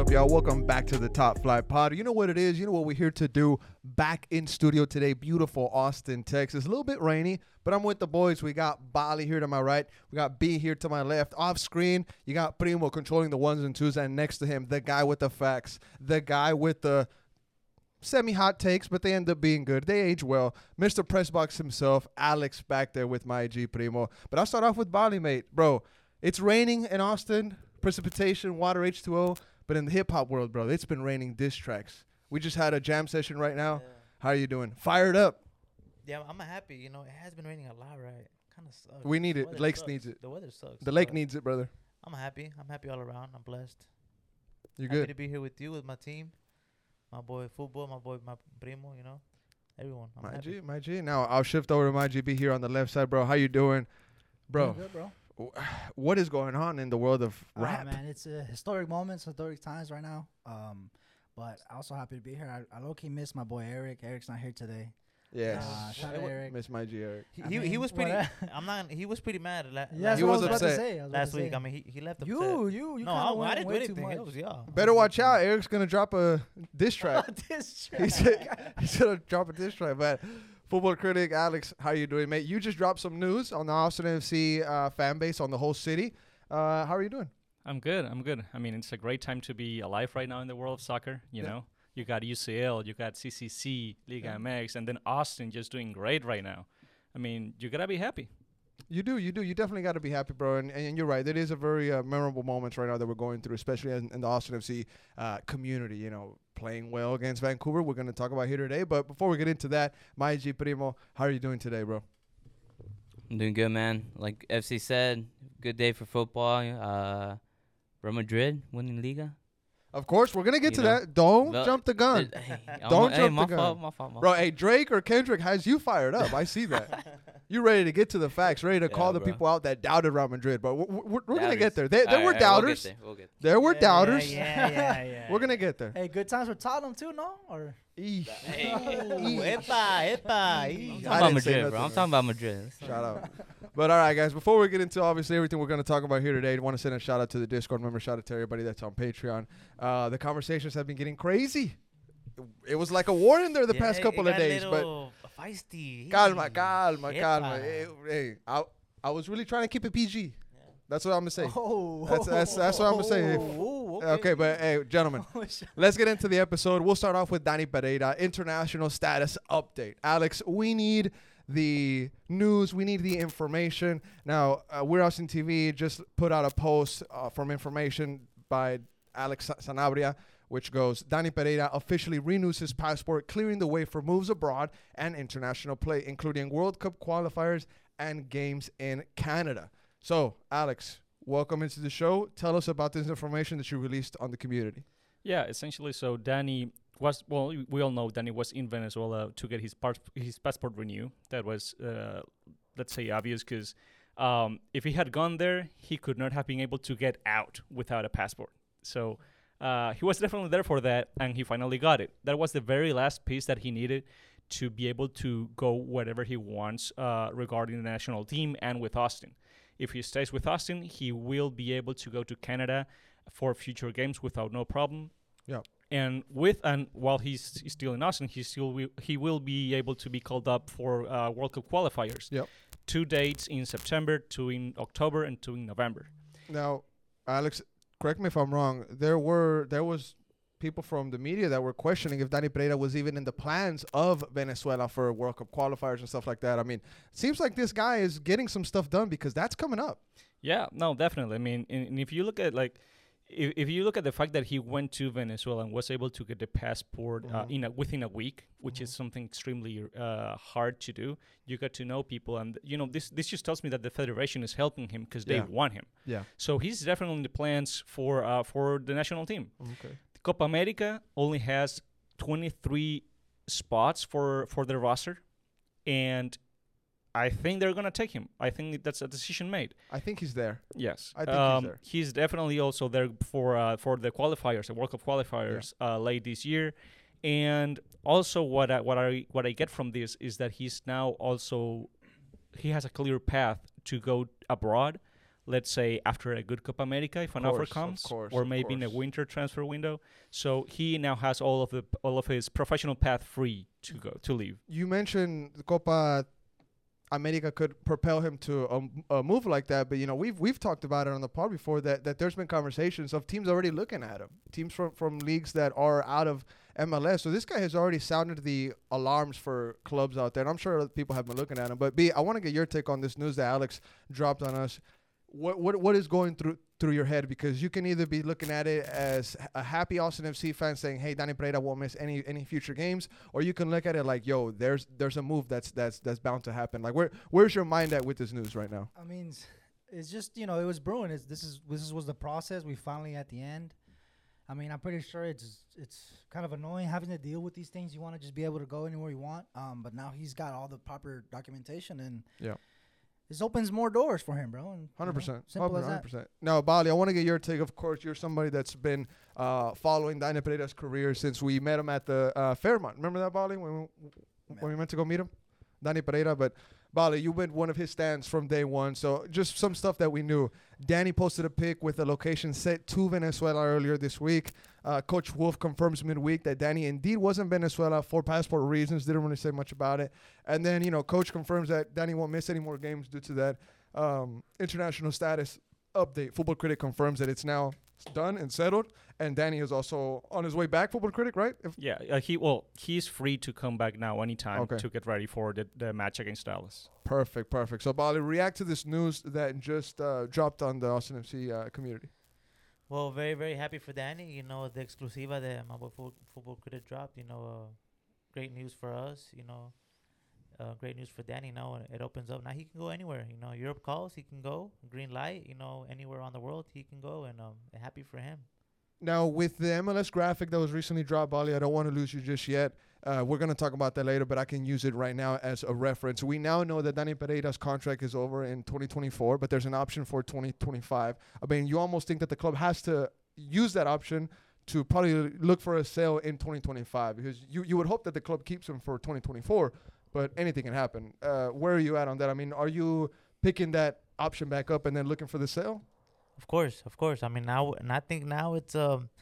up, y'all? Welcome back to the Top Flight Pod. You know what it is. You know what we're here to do. Back in studio today, beautiful Austin, Texas. A little bit rainy, but I'm with the boys. We got Bali here to my right. We got B here to my left. Off screen, you got Primo controlling the ones and twos, and next to him, the guy with the facts, the guy with the semi-hot takes, but they end up being good. They age well. Mr. Pressbox himself, Alex, back there with my G Primo. But I'll start off with Bali, mate. Bro, it's raining in Austin. Precipitation, water, H2O. But in the hip-hop world, bro, it's been raining diss tracks. We just had a jam session right now. Yeah. How are you doing? Fired up. Yeah, I'm happy. You know, it has been raining a lot, right? Kind of sucks. We need The it. weather Lakes sucks. needs it. The weather sucks. The lake but needs it, brother. I'm happy. I'm happy all around. I'm blessed. You're happy good. to be here with you, with my team, my boy Football, my boy, my primo. You know, everyone. I'm My happy. G, my G. Now I'll shift over to my GB here on the left side, bro. How you doing? Bro, Doing good, bro. what is going on in the world of rap? Man, it's historic moments, historic times right now. But I'm also happy to be here. I low-key miss my boy Eric. Eric's not here today. Yes. Shout out Eric. Miss my G, Eric. He was pretty. I'm not. He was pretty mad. Yeah, He that's what was I was about to upset. say. I was about Last to week. say. I mean, he left upset. You No, kinda I went didn't do way anything. too It much. was y'all. Better watch out. Eric's going to drop a diss track. This He said he's going to drop a diss track. But football critic Alex, how you doing, mate? You just dropped some news on the Austin FC fan base, on the whole city. How are you doing? I'm good. I mean, it's a great time to be alive right now in the world of soccer. You know, you got UCL, you got CCC, Liga MX, and then Austin just doing great right now. I mean, you gotta be happy. You do. You definitely got to be happy, bro. And you're right. It is a very memorable moment right now that we're going through, especially in the Austin FC community. You know, playing well against Vancouver. We're going to talk about here today. But before we get into that, my G Primo, how are you doing today, bro? I'm doing good, man. Like FC said, good day for football. Real Madrid winning Liga. Of course, we're going to get to You know, that. Don't well, jump the gun. Hey, Don't hey, jump my the fault, gun. my fault. Bro, hey, Drake or Kendrick has you fired up. I see that. You ready to get to the facts, ready to Yeah, call the bro. people out that doubted Real Madrid. But we're going to get there. Doubters. There were doubters. We'll get There were doubters. Yeah. We're going to get there. Hey, good times for Tottenham too, no? Or Eesh. Epa. I I'm didn't talking about say Madrid, bro. nothing, I'm man. talking about Madrid. Shout out. But all right, guys, before we get into obviously everything we're going to talk about here today, I want to send a shout out to the Discord member, shout out to everybody that's on Patreon. The conversations have been getting crazy. It was like a war in there the past couple of days, but feisty. calma. Epa. Hey, I was really trying to keep it PG. That's what I'm going to say. oh, That's what I'm gonna say. Okay, but hey, gentlemen, let's get into the episode. We'll start off with Danny Pereira, international status update. Alex, we need the news. We need the information. Now, We're Austin TV just put out a post from information by Alex Sanabria, which goes, Danny Pereira officially renews his passport, clearing the way for moves abroad and international play, including World Cup qualifiers and games in Canada. So, Alex, welcome into the show. Tell us about this information that you released on the community. Yeah, essentially. So Danny was we all know Danny was in Venezuela to get his passport renewed. That was let's say obvious because if he had gone there, he could not have been able to get out without a passport. So he was definitely there for that, and he finally got it. That was the very last piece that he needed to be able to go wherever he wants regarding the national team and with Austin. If he stays with Austin, he will be able to go to Canada for future games without no problem. Yeah. And while he's still in Austin, he will be able to be called up for World Cup qualifiers. Yep. 2 dates in September, 2 in October, and 2 in November. Now, Alex, correct me if I'm wrong. There was people from the media that were questioning if Danny Pereira was even in the plans of Venezuela for World Cup qualifiers and stuff like that. I mean, it seems like this guy is getting some stuff done because that's coming up. Yeah, no, definitely. I mean, and if you look at if you look at the fact that he went to Venezuela and was able to get the passport within a week, which is something extremely hard to do, you get to know people, and this just tells me that the federation is helping him because they want him. Yeah. So he's definitely in the plans for the national team. Okay. Copa America only has 23 spots for their roster, and I think they're gonna take him. I think that's a decision made. I think he's there. Yes, I think he's there. He's definitely also there for the qualifiers, the World Cup qualifiers, late this year, and also what I get from this is that he's now also he has a clear path to go abroad, let's say after a good Copa America, if an offer Course, of comes, course, or of maybe in a course. winter transfer window. So he now has all of his professional path free to leave. You mentioned the Copa America could propel him to a move like that, but we've talked about it on the pod before that there's been conversations of teams already looking at him, teams from leagues that are out of MLS. So this guy has already sounded the alarms for clubs out there, and I'm sure other people have been looking at him. But B, I want to get your take on this news that Alex dropped on us. What is going through your head? Because you can either be looking at it as a happy Austin FC fan saying, "Hey, Danny Pereira won't miss any future games," or you can look at it like, "Yo, there's a move that's bound to happen." Like, where's your mind at with this news right now? I mean, it's just it was brewing. This was the process. We finally at the end. I mean, I'm pretty sure it's kind of annoying having to deal with these things. You want to just be able to go anywhere you want. But now he's got all the proper documentation, and Yeah. this opens more doors for him, bro. And, 100%. simple as that. 100%. Now, Bali, I want to get your take. Of course, you're somebody that's been following Danny Pereira's career since we met him at the Fairmont. Remember that, Bali, when we went to go meet him? Danny Pereira. But, Bali, you went one of his stands from day one. So just some stuff that we knew. Danny posted a pic with a location set to Venezuela earlier this week. Coach Wolf confirms midweek that Danny indeed was in Venezuela for passport reasons. Didn't really say much about it. And then, Coach confirms that Danny won't miss any more games due to that international status update. Football Critic confirms that it's now done and settled. And Danny is also on his way back, Football Critic, right? He's free to come back now anytime Okay. to get ready for the match against Dallas. Perfect. So, Bali, react to this news that just dropped on the Austin FC community. Well, very, very happy for Danny. The exclusiva that my boy Football Critic dropped. Great news for us. Great news for Danny. Now it opens up. Now he can go anywhere. Europe calls, he can go. Green light. Anywhere on the world he can go, and happy for him. Now, with the MLS graphic that was recently dropped, Bali, I don't want to lose you just yet. We're going to talk about that later, but I can use it right now as a reference. We now know that Danny Pereira's contract is over in 2024, but there's an option for 2025. I mean, you almost think that the club has to use that option to probably look for a sale in 2025, because you would hope that the club keeps him for 2024, but anything can happen. Where are you at on that? I mean, are you picking that option back up and then looking for the sale? Of course. I mean, I think now it's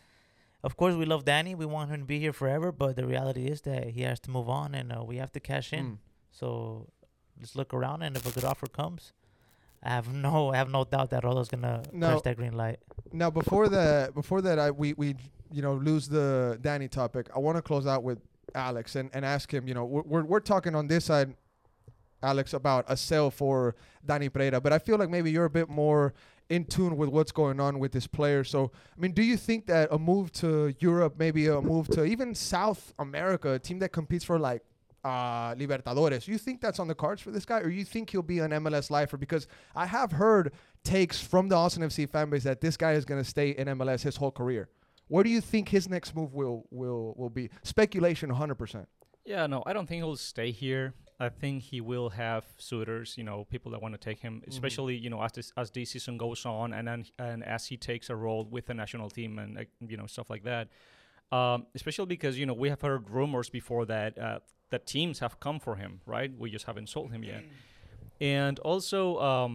of course we love Danny. We want him to be here forever, but the reality is that he has to move on, and we have to cash in. So let's look around, and if a good offer comes, I have no doubt that Rolo's gonna press that green light. Now, before that, we lose the Danny topic. I want to close out with Alex and ask him. We're talking on this side, Alex, about a sale for Danny Pereira, but I feel like maybe you're a bit more in tune with what's going on with this player. So, I mean, do you think that a move to Europe, maybe a move to even South America, a team that competes for like Libertadores, you think that's on the cards for this guy, or you think he'll be an MLS lifer? Because I have heard takes from the Austin FC fan base that this guy is going to stay in MLS his whole career. Where do you think his next move will be? Speculation, 100%. Yeah, no, I don't think he'll stay here. I think he will have suitors, people that want to take him, especially, as this season goes on, and as he takes a role with the national team and stuff like that. Especially because we have heard rumors before that that teams have come for him, right? We just haven't sold him yet. And also,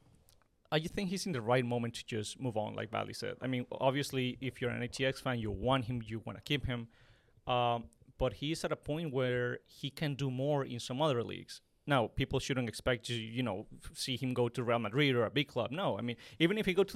I think he's in the right moment to just move on, like Bali said. I mean, obviously, if you're an ATX fan, you want him, you want to keep him. But he's at a point where he can do more in some other leagues. Now, people shouldn't expect to, see him go to Real Madrid or a big club. No, I mean, even if he go to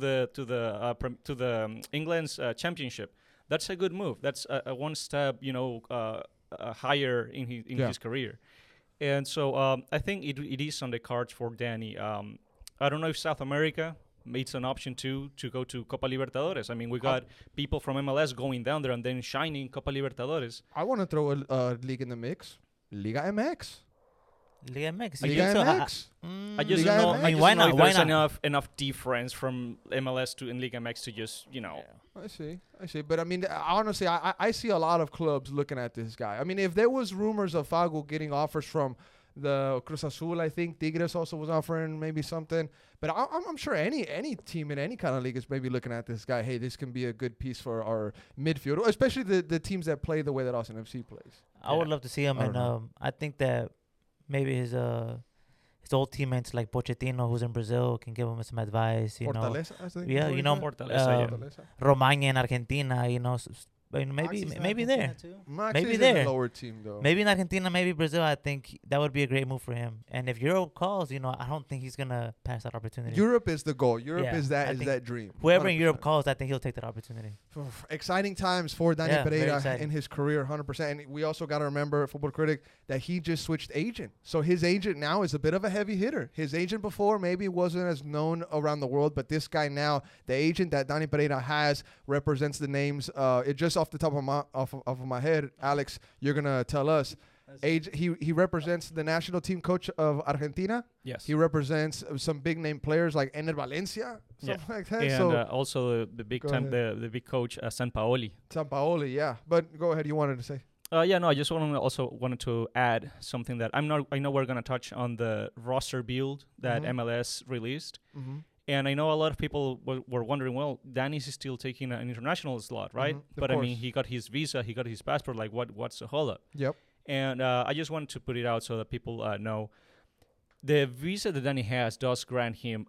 the England's championship, that's a good move. That's a one step, higher in his career. And so I think it is on the cards for Danny. I don't know if South America, it's an option to go to Copa Libertadores. I mean, we got people from MLS going down there and then shining Copa Libertadores. I want to throw a league in the mix. Liga MX. Liga MX. Liga MX. I just Liga don't know. MX. I just Why don't know not? if Why there's not? enough difference from MLS to in Liga MX to just I see. But I mean, honestly, I see a lot of clubs looking at this guy. I mean, if there was rumors of Fagu getting offers from the Cruz Azul, I think Tigres also was offering maybe something. But I'm sure any team in any kind of league is maybe looking at this guy. Hey, this can be a good piece for our midfield, especially the teams that play the way that Austin FC plays. I would love to see him, I don't and know. I think that maybe his his old teammates like Pochettino, who's in Brazil, can give him some advice. You know, Fortaleza, I think. Yeah, where you he's know, at. Fortaleza, yeah. Fortaleza. Romagna in Argentina. You know, maybe Moxie's in maybe Argentina there. too. Max Maybe is in there. the lower team though. Maybe in Argentina, maybe Brazil. I think that would be a great move for him. And if Europe calls, you know, I don't think he's gonna pass that opportunity. Europe is the goal. Europe Yeah, is I that think dream. Whoever in Europe 100%. calls, I think he'll take that opportunity. Exciting times for Dani Yeah, very Pereira exciting. in his career, 100%. And we also got to remember, Football Critic, that he just switched agent. So his agent now is a bit of a heavy hitter. His agent before maybe wasn't as known around the world, but this guy now, the agent that Dani Pereira has, represents the names. It just off the top of my head, Alex, you're gonna tell us. He represents the national team coach of Argentina. Yes. He represents some big name players like Ener Valencia, Yeah. something like that. And So also the big Go time ahead. the big coach Sampaoli. Sampaoli, yeah. But go ahead, you wanted to say. Yeah, no, I just wanted to add something that I know we're gonna touch on the roster build that Mhm. MLS released, Mm-hmm. and I know a lot of people were wondering, well, Danny's still taking an international slot, right? Mhm, of But I mean, course. he got his visa, he got his passport. Like, what's the hold up? Yep. And I just wanted to put it out so that people know the visa that Danny has does grant him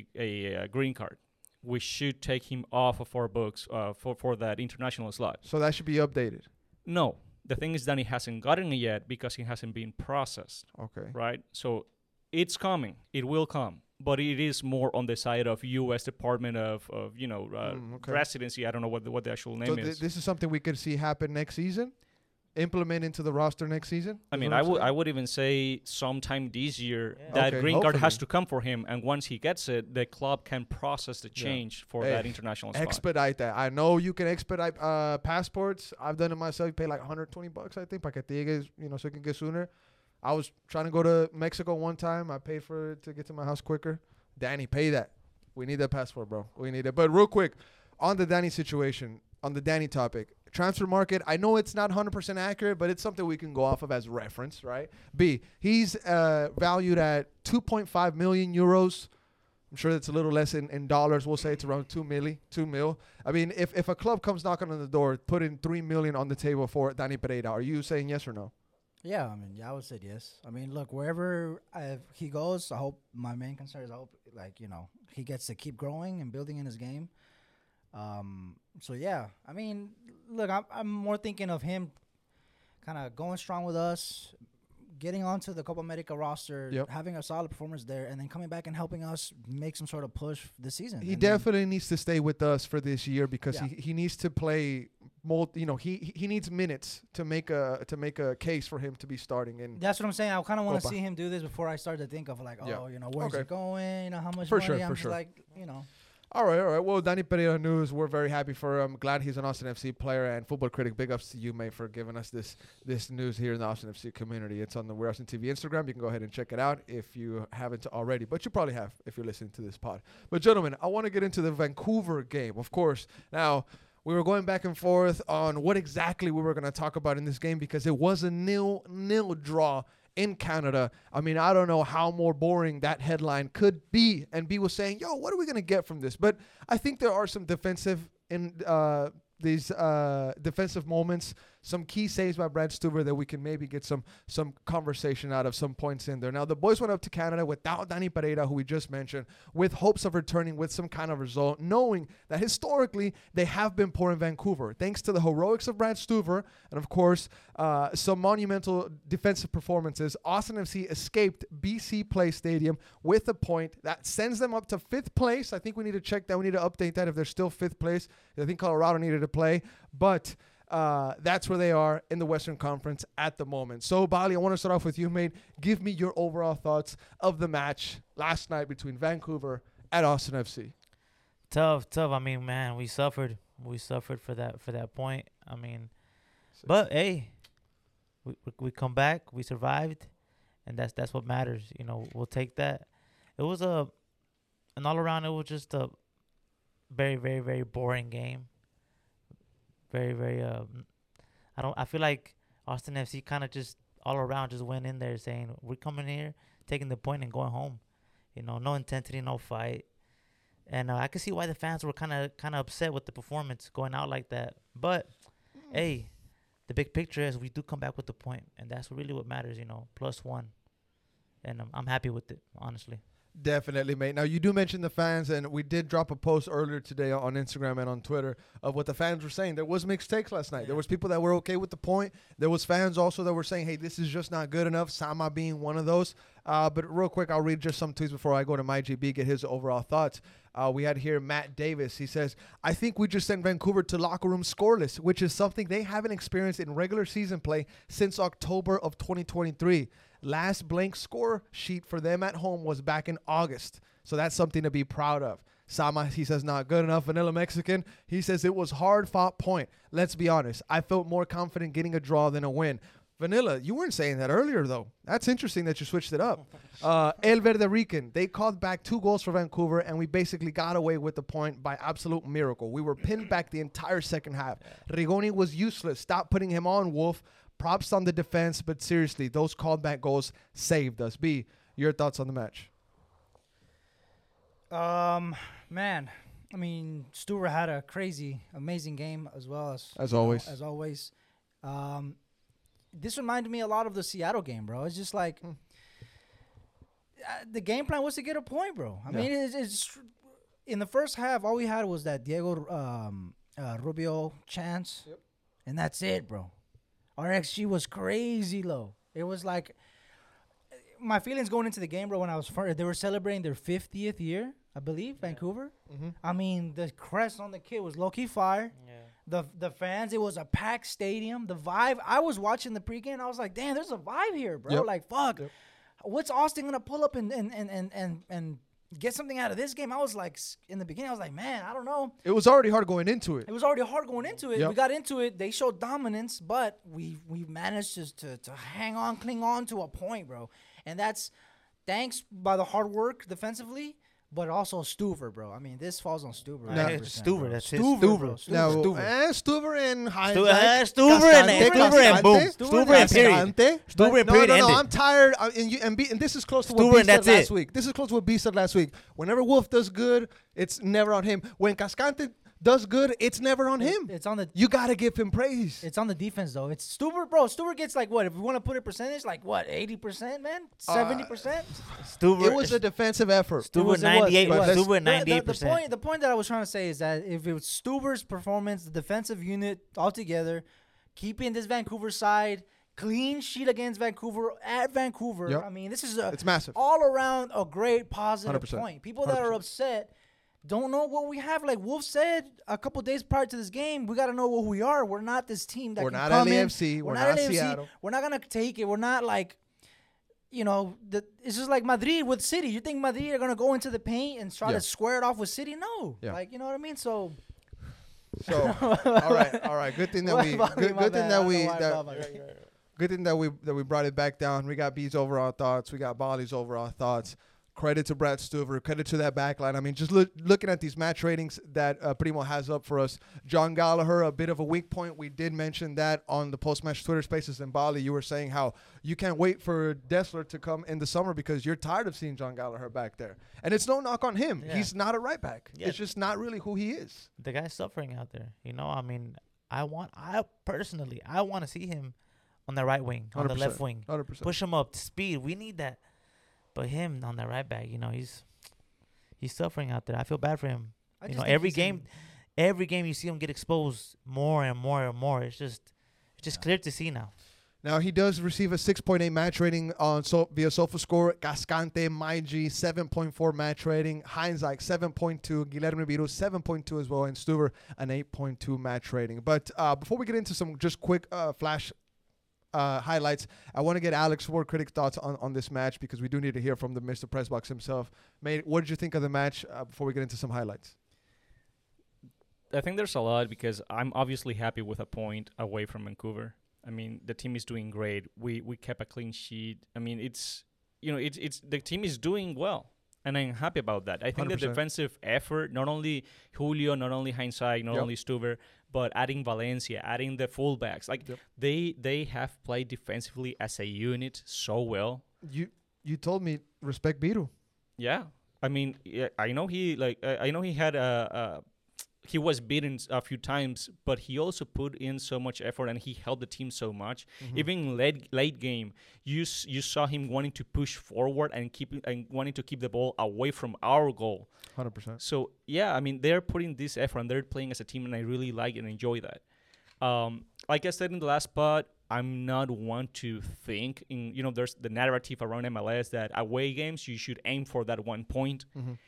a green card, which should take him off of our books for that international slot. So that should be updated. No. The thing is, Danny hasn't gotten it yet because he hasn't been processed, Okay. right? So it's coming. It will come. But it is more on the side of U.S. Department of Okay. Residency. I don't know what the actual name So is. this is something we could see happen next season? Implement into the roster next season? I is mean, what I'm I saying? would even say sometime this year Yeah. that Okay, green card has hopefully. to come for him, and once he gets it, the club can process the Yeah. change for Hey, that international spot. Expedite that. I know you can expedite passports. I've done it myself. You pay like $120, I think, para que te llegues, so you can get sooner. I was trying to go to Mexico one time. I paid for it to get to my house quicker. Danny, pay that. We need that passport, bro. We need it. But real quick, on the Danny situation, on the Danny topic, transfer market, I know it's not 100% accurate, but it's something we can go off of as reference, right? B, he's valued at 2.5 million euros. I'm sure that's a little less in dollars. We'll say it's around 2 mil. I mean, if a club comes knocking on the door, putting 3 million on the table for Danny Pereira, are you saying yes or no? Yeah, I mean, I would say yes. I mean, look, wherever he goes, I hope my main concern is I hope, he gets to keep growing and building in his game. So yeah, I mean, look, I'm more thinking of him kind of going strong with us, getting onto the Copa America roster, Yep. having a solid performance there, and then coming back and helping us make some sort of push this season. He And then- definitely needs to stay with us for this year because Yeah. he needs to play he needs minutes to make a case for him to be starting in. That's what I'm saying. I kind of want to Copa. see him do this before I start to think of like, Yeah. where's Okay. it going? How much For money? sure, I'm for just sure. like, All right. Well, Danny Pereira news. We're very happy for him. Glad he's an Austin FC player and Football Critic. Big ups to you, mate, for giving us this news here in the Austin FC community. It's on the We're Austin TV Instagram. You can go ahead and check it out if you haven't already, but you probably have if you're listening to this pod. But gentlemen, I want to get into the Vancouver game, of course. Now, we were going back and forth on what exactly we were going to talk about in this game because it was a 0-0 draw in Canada. I mean, I don't know how more boring that headline could be. And B was saying, yo, what are we going to get from this? But I think there are some defensive defensive moments, some key saves by Brad Stuber that we can maybe get some conversation out of, some points in there. Now, the boys went up to Canada without Danny Pereira, who we just mentioned, with hopes of returning with some kind of result, knowing that historically they have been poor in Vancouver. Thanks to the heroics of Brad Stuber and, of course, some monumental defensive performances, Austin FC escaped BC Place Stadium with a point that sends them up to 5th place. I think we need to check that. We need to update that if they're still 5th place. I think Colorado needed to play, but that's where they are in the Western Conference at the moment. So, Bali, I want to start off with you, mate. Give me your overall thoughts of the match last night between Vancouver and Austin FC. Tough. I mean, man, we suffered for that point. I mean, but hey, we come back, we survived, and that's what matters. You know, we'll take that. It was an all around. It was just a very, very, very boring game. Very, very. I feel like Austin FC kind of just all around just went in there saying we're coming here, taking the point and going home. You know, no intensity, no fight. And I can see why the fans were kind of upset with the performance going out like that. But hey, the big picture is we do come back with the point, and that's really what matters. You know, +1. and I'm happy with it, honestly. Definitely, mate. Now, you do mention the fans, and we did drop a post earlier today on Instagram and on Twitter of what the fans were saying. There was mixed takes last night. There was people that were okay with the point. There was fans also that were saying, hey, this is just not good enough. Sama being one of those. But real quick, I'll read just some tweets before I go to MyGB, get his overall thoughts. We had here Matt Davis. He says, I think we just sent Vancouver to locker room scoreless, which is something they haven't experienced in regular season play since October of 2023. Last blank score sheet for them at home was back in August. So that's something to be proud of. Sama, he says, not good enough. Vanilla Mexican, he says, it was hard-fought point. Let's be honest. I felt more confident getting a draw than a win. Vanilla, you weren't saying that earlier, though. That's interesting that you switched it up. El Verde Rican, they called back 2 goals for Vancouver, and we basically got away with the point by absolute miracle. We were pinned back the entire second half. Rigoni was useless. Stop putting him on, Wolf. Props on the defense, but seriously, those called back goals saved us. B, your thoughts on the match? Man, I mean, Stuver had a crazy, amazing game as well As always. As always. This reminded me a lot of the Seattle game, bro. It's just like the game plan was to get a point, bro. I mean, it's in the first half, all we had was that Diego Rubio chance, and that's it, bro. Our XG was crazy low. It was like my feelings going into the game, bro. When I was they were celebrating their 50th year, I believe, Vancouver. Mm-hmm. I mean, the crest on the kid was low key fire. Yeah. The fans, it was a packed stadium. The vibe. I was watching the pregame. And I was like, damn, there's a vibe here, bro. Yep. Like, fuck. Yep. What's Austin gonna pull up and get something out of this game? I was like, in the beginning, I was like, man, I don't know. It was already hard going into it. It was already hard going into it. Yep. We got into it. They showed dominance, but we managed to hang on, cling on to a point, bro. And that's thanks by the hard work defensively, but also Stuver, bro. I mean, this falls on Stuver. No, 100%, Stuver, bro. that's it. Stuver, bro. Now, Stuver. Stuver and Stuver and boom. Stuver and period. Stuver and period No, ended. I'm tired. And this is close to what Stuver B and said that's last it. week. This is close to what B said last week. Whenever Wolf does good, it's never on him. When Cascante does good, it's never on him. It's on the You got to give him praise. It's on the defense though. It's Stuver, bro. Stuver gets like what? If we want to put a percentage, like what? 80%, man. 70%. Stuver. It was a defensive effort. Stuver 98. But let's- Stuver The 98%. point that I was trying to say is that if it was Stuver's performance, the defensive unit altogether, keeping this Vancouver side clean sheet against Vancouver at Vancouver. Yep. I mean, this is It's massive. all around a great positive 100%. point. People that are 100%. upset don't know what we have. Like Wolf said a couple days prior to this game, we got to know who we are. We're not this team that We're can not come in. LAFC. We're not LAFC. Seattle. We're not gonna take it. We're not like, it's just like Madrid with City. You think Madrid are gonna go into the paint and try Yeah. to square it off with City? No. Yeah. Like, you know what I mean? So So, all right. Good thing that we, good thing that we, good thing that we brought it back down. We got B's overall thoughts. We got Bali's overall thoughts. Credit to Brad Stuver. Credit to that back line. I mean, just looking at these match ratings that Primo has up for us. John Gallagher, a bit of a weak point. We did mention that on the post-match Twitter Spaces. And Bali, you were saying how you can't wait for Dessler to come in the summer because you're tired of seeing John Gallagher back there. And it's no knock on him. Yeah. He's not a right back. Yeah. It's just not really who he is. The guy's suffering out there. I mean, I personally want to see him on the right wing, on the 100%. left wing. 100%. Push him up to speed. We need that. But him on the right back, he's suffering out there. I feel bad for him. Every game you see him get exposed more and more and more. It's just clear to see now. Now, he does receive a 6.8 match rating on via SofaScore. Cascante, Maiji, 7.4 match rating. Heinzike, 7.2. Guilherme Biru, 7.2 as well. And Stuver, an 8.2 match rating. But before we get into some just quick flash highlights, I want to get Alex Ward Critic thoughts on this match because we do need to hear from the Mr. Pressbox himself. Mate, what did you think of the match before we get into some highlights? I think there's a lot because I'm obviously happy with a point away from Vancouver. I mean, the team is doing great. We kept a clean sheet. I mean, it's the team is doing well, and I'm happy about that. I think 100%. the defensive effort, not only Julio, not only Hindsight, not Yep. only Stuver, but adding Valencia, adding the fullbacks, like Yep. they have played defensively as a unit so well. You told me respect Biru. Yeah, I mean, I know he had he was beaten a few times, but he also put in so much effort and he helped the team so much. Even late game, you saw him wanting to push forward and wanting to keep the ball away from our goal. 100%. So yeah, I mean they're putting this effort and they're playing as a team, and I really like and enjoy that. Like I said in the last pod, I'm not one to think in, there's the narrative around MLS that away games you should aim for that 1 point.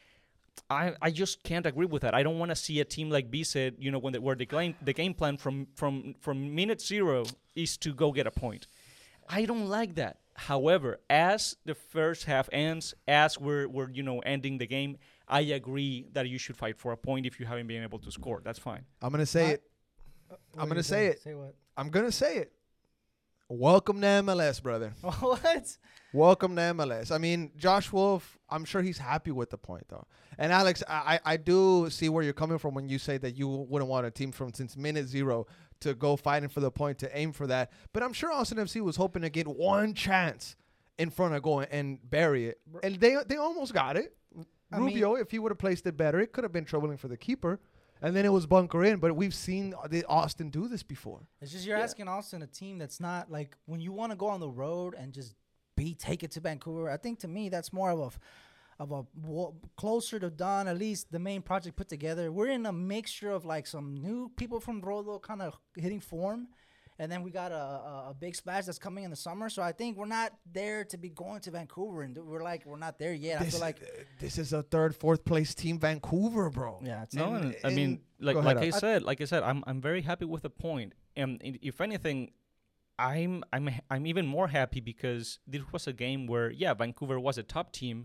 I just can't agree with that. I don't want to see a team like B said, where the game plan from minute 0 is to go get a point. I don't like that. However, as the first half ends, as we're ending the game, I agree that you should fight for a point if you haven't been able to score. That's fine. I'm going to say it. I'm going to say it. Say what? I'm going to say it. Welcome to MLS, brother. What? Welcome to MLS. I mean, Josh Wolf, I'm sure he's happy with the point, though. And, Alex, I do see where you're coming from when you say that you wouldn't want a team from since minute 0 to go fighting for the point, to aim for that. But I'm sure Austin FC was hoping to get one chance in front of goal and bury it. And they almost got it. Rubio, if he would have placed it better, it could have been troubling for the keeper. And then it was bunker in, but we've seen Austin do this before. It's just you're asking Austin, a team that's not like when you want to go on the road and just take it to Vancouver. I think to me that's more of a closer to done. At least the main project put together. We're in a mixture of like some new people from Rolo kind of hitting form, and then we got a big splash that's coming in the summer. So I think we're not there to be going to Vancouver, and we're not there yet. I feel like this is a 3rd, 4th place team, Vancouver, bro. Yeah, it's No, I mean, like I said, I'm very happy with the point. And if anything, I'm even more happy because this was a game where Vancouver was a top team.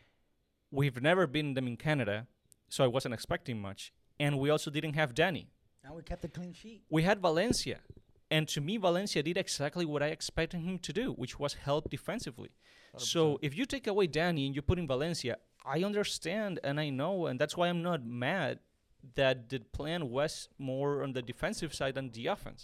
We've never beaten them in Canada, so I wasn't expecting much. And we also didn't have Danny. Now we kept a clean sheet. We had Valencia. And to me, Valencia did exactly what I expected him to do, which was help defensively. 100%. So if you take away Danny and you put in Valencia, I understand and I know, and that's why I'm not mad that the plan was more on the defensive side than the offense.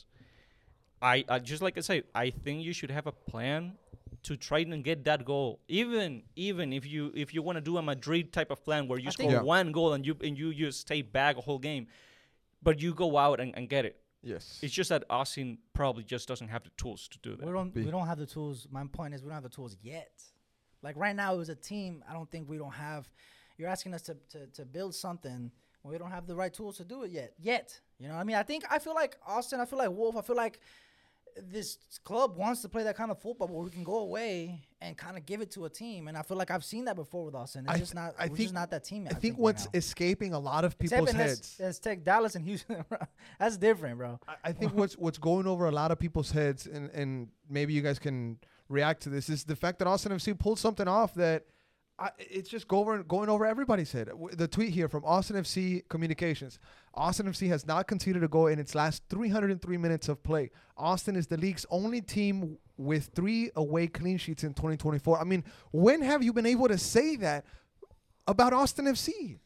I just like I say, I think you should have a plan to try and get that goal. Even if you want to do a Madrid type of plan where you score one goal and you just stay back a whole game, but you go out and get it. Yes. It's just that Austin probably just doesn't have the tools to do that. We don't have the tools. My point is we don't have the tools yet. Like right now, as a team, I don't think we don't have. You're asking us to build something when we don't have the right tools to do it yet. You know what I mean? I feel like Austin. I feel like Wolf. I feel like this club wants to play that kind of football where we can go away and kind of give it to a team. And I feel like I've seen that before with Austin. It's just not. We're just not that team yet. I think what's escaping a lot of people's heads. Let's take Dallas and Houston. That's different, bro. I think what's going over a lot of people's heads, and maybe you guys can react to this, is the fact that Austin FC pulled something off that it's just going over everybody's head. The tweet here from Austin FC Communications. Austin FC has not conceded a goal in its last 303 minutes of play. Austin is the league's only team with 3 away clean sheets in 2024. I mean, when have you been able to say that about Austin FC?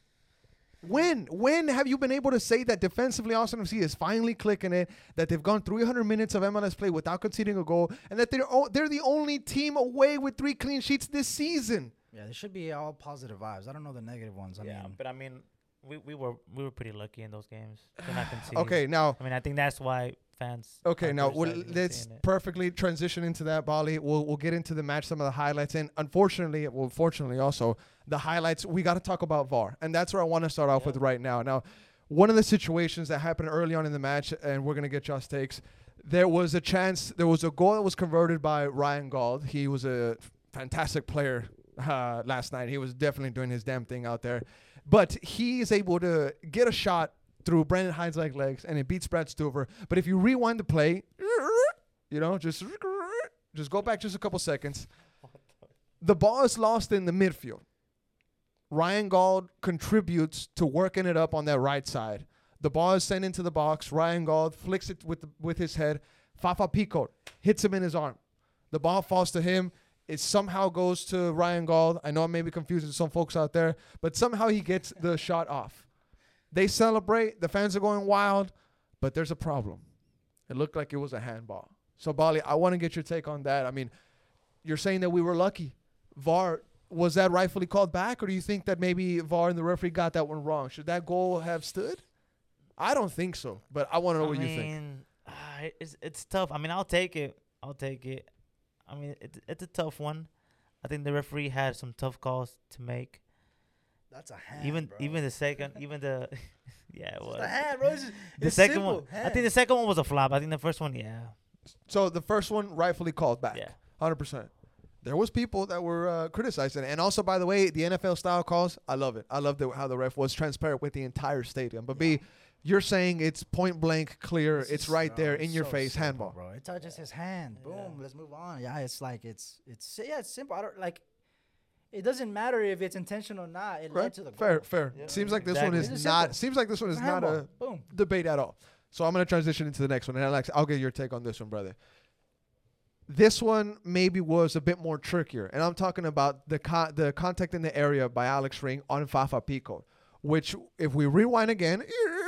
When have you been able to say that defensively Austin FC is finally clicking it, that they've gone 300 minutes of MLS play without conceding a goal, and that they're the only team away with 3 clean sheets this season? Yeah, there should be all positive vibes. I don't know the negative ones. I mean, we were pretty lucky in those games to not concede. Okay, now I mean, I think that's why fans. Okay, now let's perfectly transition into that, Bali. We'll get into the match, some of the highlights, and fortunately also the highlights. We got to talk about VAR, and that's where I want to start off with right now. Now, one of the situations that happened early on in the match, and we're gonna get y'all's takes. There was a goal that was converted by Ryan Gauld. He was a fantastic player last night. He was definitely doing his damn thing out there. But he is able to get a shot through Brandon Hyde's legs, and it beats Brad Stuver. But if you rewind the play, just go back just a couple seconds. The ball is lost in the midfield. Ryan Gauld contributes to working it up on that right side. The ball is sent into the box. Ryan Gauld flicks it with his head. Fafa Picault hits him in his arm. The ball falls to him. It somehow goes to Ryan Gauld. I know I may be confusing some folks out there, but somehow he gets the shot off. They celebrate. The fans are going wild, but there's a problem. It looked like it was a handball. So, Bali, I want to get your take on that. I mean, you're saying that we were lucky. VAR, was that rightfully called back, or do you think that maybe VAR and the referee got that one wrong? Should that goal have stood? I don't think so, but I want to know what you think. It's tough. I mean, I'll take it. I mean, it's a tough one. I think the referee had some tough calls to make. That's a hand, Even the second, even the yeah, it was a hand, bro. the second one. I think the second one was a flop. I think the first one, yeah. So the first one rightfully called back. Yeah. 100%. There was people that were criticizing it. And also, by the way, the NFL style calls, I love it. I love how the ref was transparent with the entire stadium. But B, you're saying it's point blank clear. It's right there in your face, simple, handball. bro. It touches his hand. Boom. Let's move on. Yeah, it's like it's simple. I don't like. It doesn't matter if it's intentional or not. It led to the goal. Fair. Yeah. Seems like this Exactly. one is It's not. simple. Seems like this one is It's a not a handball. Boom. debate at all. So I'm gonna transition into the next one, and Alex, I'll get your take on this one, brother. This one maybe was a bit more trickier, and I'm talking about the contact in the area by Alex Ring on Fafa Pico, which if we rewind again,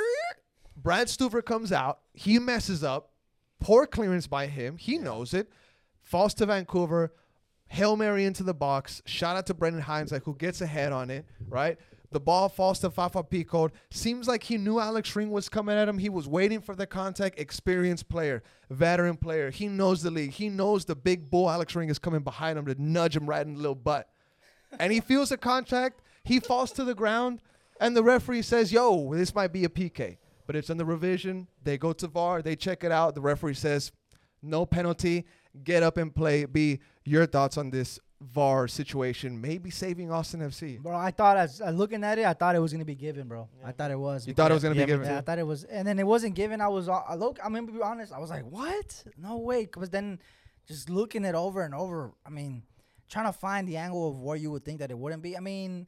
Brad Stuver comes out, he messes up, poor clearance by him, he knows it, falls to Vancouver, Hail Mary into the box, shout out to Brendan Hines, like who gets ahead on it, right? The ball falls to Fafa Pico. Seems like he knew Alex Ring was coming at him. He was waiting for the contact. Experienced player, veteran player. He knows the league. He knows the big bull Alex Ring is coming behind him to nudge him right in the little butt. And he feels the contact. He falls to the ground. And the referee says, yo, this might be a PK. But it's under revision. They go to VAR. They check it out. The referee says, no penalty. Get up and play. B, your thoughts on this VAR situation, maybe saving Austin FC? Bro, I thought as looking at it, I thought it was gonna be given, bro. Yeah. I thought it was. You thought it was going to be given? Yeah, I thought it was, and then it wasn't given. I was, I mean, to be honest, I was like, what? No way. Because then, just looking it over and over, I mean, trying to find the angle of where you would think that it wouldn't be. I mean,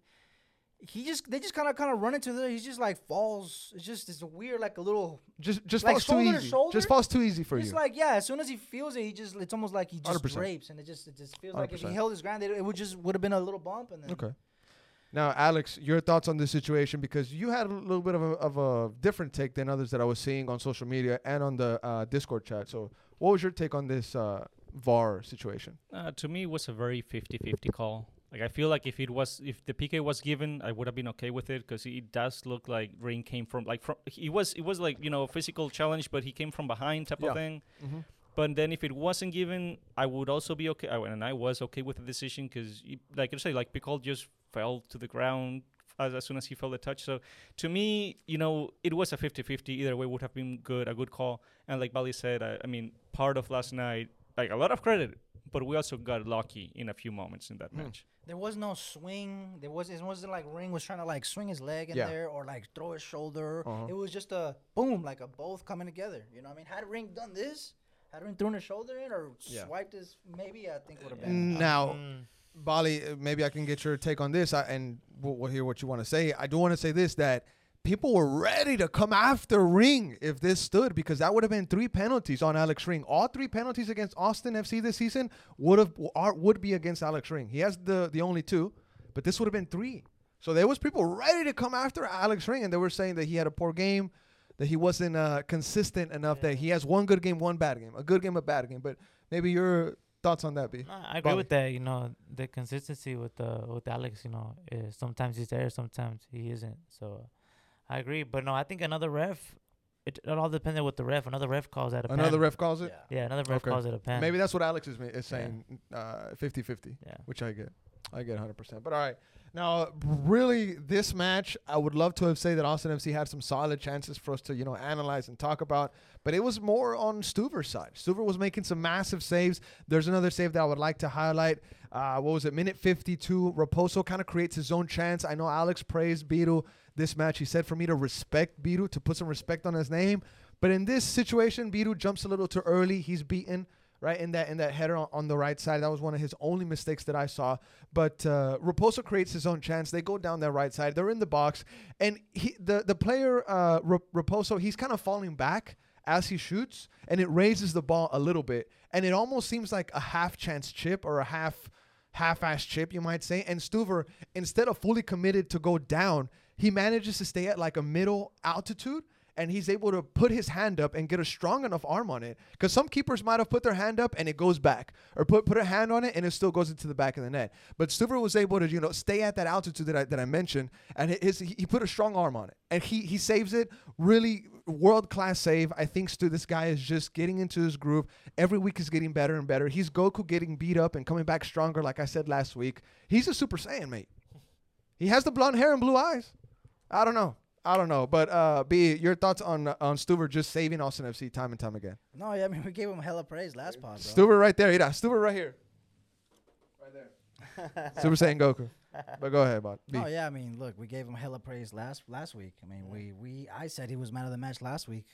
they just kind of run into there. He's just like falls. It's a weird, like a little. Just Like falls too shoulder to easy. shoulder? Just falls too easy for It's you. like, yeah, as soon as he feels it, it's almost like he just 100%. drapes, and it just feels like if he 100%. held his ground, it would have been a little bump, and then. Okay. Now, Alex, your thoughts on this situation, because you had a little bit of a different take than others that I was seeing on social media and on the Discord chat. So what was your take on this VAR situation? To me, it was a very 50-50 call. Like I feel like if the PK was given, I would have been okay with it because it does look like Ring came from it was like a physical challenge, but he came from behind type of thing. Mm-hmm. But then if it wasn't given, I would also be okay, and I was okay with the decision because, like you say, like Pickle just fell to the ground as soon as he felt the touch. So to me, it was a 50-50. Either way would have been a good call. And like Bali said, I mean, part of last night, like a lot of credit, but we also got lucky in a few moments in that match. There was no swing. It wasn't like Ring was trying to like swing his leg in there or like throw his shoulder. Uh-huh. It was just a boom, like a both coming together. You know what I mean? Had Ring done this, had Ring thrown his shoulder in or swiped his, maybe I think would have been. Now, Bali, maybe I can get your take on this, and we'll hear what you want to say. I do want to say this, that people were ready to come after Ring if this stood, because that would have been 3 penalties on Alex Ring. All 3 penalties against Austin FC this season would be against Alex Ring. He has the only 2, but this would have been 3. So there was people ready to come after Alex Ring, and they were saying that he had a poor game, that he wasn't consistent enough, that he has one good game, one bad game, a good game, a bad game. But maybe your thoughts on that, B? No, I agree with that. The consistency with Alex. Sometimes he's there, sometimes he isn't. So I agree. But no, I think another ref. It all depends on what the ref. Another ref calls that a pen. Another ref calls it? Yeah, another ref Okay. calls it a pen. Maybe that's what Alex is saying, 50-50, Yeah. which I get 100%. But all right, now really this match, I would love to have said that Austin FC had some solid chances for us to analyze and talk about, but it was more on Stuver's side. Stuver was making some massive saves. There's another save that I would like to highlight. What was it? Minute 52. Raposo kind of creates his own chance. I know Alex praised Biru this match. He said for me to respect Biru, to put some respect on his name. But in this situation, Biru jumps a little too early. He's beaten right in that header on the right side. That was one of his only mistakes that I saw. But Raposo creates his own chance. They go down that right side. They're in the box. And the player, Raposo, he's kind of falling back as he shoots, and it raises the ball a little bit. And it almost seems like a half-chance chip or a half-ass chip, you might say. And Stuver, instead of fully committed to go down, he manages to stay at like a middle altitude and he's able to put his hand up and get a strong enough arm on it. Because some keepers might have put their hand up and it goes back, or put a hand on it and it still goes into the back of the net. But Stuver was able to stay at that altitude that I mentioned, and he put a strong arm on it, and he saves it. Really world class save. I think this guy is just getting into his groove. Every week is getting better and better. He's Goku getting beat up and coming back stronger. Like I said last week, he's a Super Saiyan, mate. He has the blonde hair and blue eyes. I don't know. But B, your thoughts on Stuver just saving Austin FC time and time again? No, yeah, I mean we gave him hella praise last pod, bro. Stuver right there. Yeah, Stuver right here. Right there. Super Saiyan Goku. But go ahead, bud. B. Oh yeah, I mean, look, we gave him hella praise last week. I mean, I said he was man of the match last week.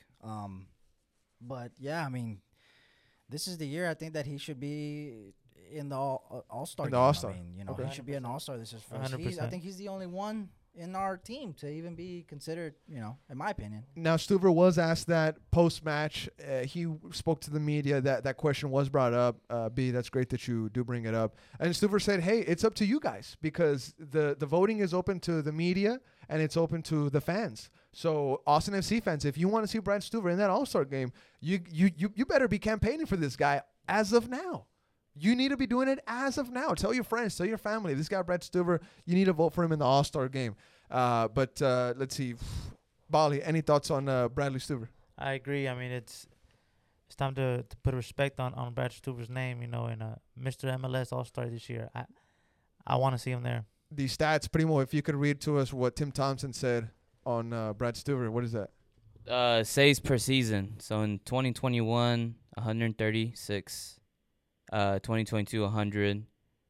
But yeah, I mean, this is the year I think that he should be in the All-Star game. All-Star. I mean, Okay. he should be an All-Star. This is first. 100%. I think he's the only one in our team to even be considered, in my opinion. Now, Stuver was asked that post-match. He spoke to the media. That question was brought up. B, that's great that you do bring it up. And Stuver said, hey, it's up to you guys, because the voting is open to the media and it's open to the fans. So Austin FC fans, if you want to see Brad Stuver in that All-Star game, you better be campaigning for this guy as of now. You need to be doing it as of now. Tell your friends, tell your family, this guy, Brad Stuver, you need to vote for him in the All-Star game. But let's see. Bali, any thoughts on Bradley Stuver? I agree. I mean, it's time to put respect on Brad Stuver's name, in Mr. MLS All-Star this year. I want to see him there. The stats, Primo, if you could read to us what Tim Thompson said on Brad Stuver. What is that? Saves per season. So in 2021, 136. 2022, 100.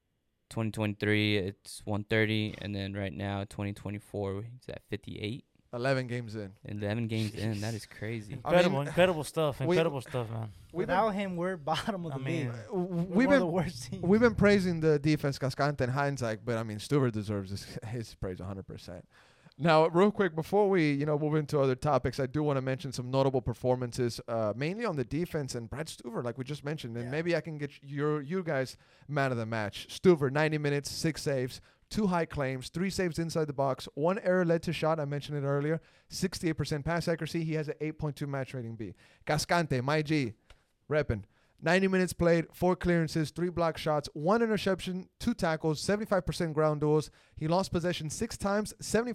2023, it's 130. And then right now, 2024, he's at 58. 11 games in. 11 games in. That is crazy. Incredible stuff. Incredible stuff, man. Without him, we're bottom of the league. We've one of the worst teams. We've been praising the defense, Cascante and Heinzike, but I mean, Stuver deserves his praise 100%. Now, real quick, before we move into other topics, I do want to mention some notable performances, mainly on the defense and Brad Stuver, like we just mentioned, and maybe I can get you guys man of the match. Stuver, 90 minutes, 6 saves, 2 high claims, 3 saves inside the box, 1 error led to shot. I mentioned it earlier. 68% pass accuracy. He has an 8.2 match rating B. Cascante, my G, reppin'. 90 minutes played, 4 clearances, 3 block shots, 1 interception, 2 tackles, 75% ground duels. He lost possession 6 times,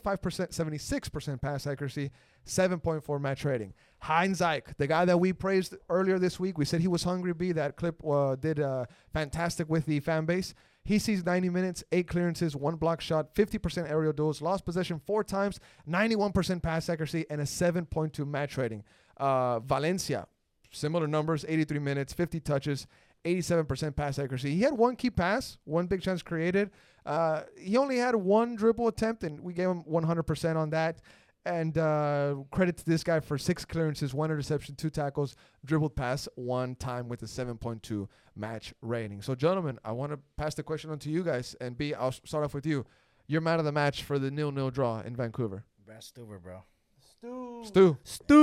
76% pass accuracy, 7.4 match rating. Heinzike, the guy that we praised earlier this week, we said he was hungry B. That clip did fantastic with the fan base. He sees 90 minutes, 8 clearances, 1 block shot, 50% aerial duels, lost possession 4 times, 91% pass accuracy, and a 7.2 match rating. Valencia, similar numbers, 83 minutes, 50 touches, 87% pass accuracy. He had 1 key pass, 1 big chance created. He only had 1 dribble attempt, and we gave him 100% on that. And credit to this guy for 6 clearances, 1 interception, 2 tackles, dribbled pass 1 time with a 7.2 match rating. So, gentlemen, I want to pass the question on to you guys. And B, I'll start off with you. You're man of the match for the 0-0 draw in Vancouver. Brad Stuver, bro. Stu.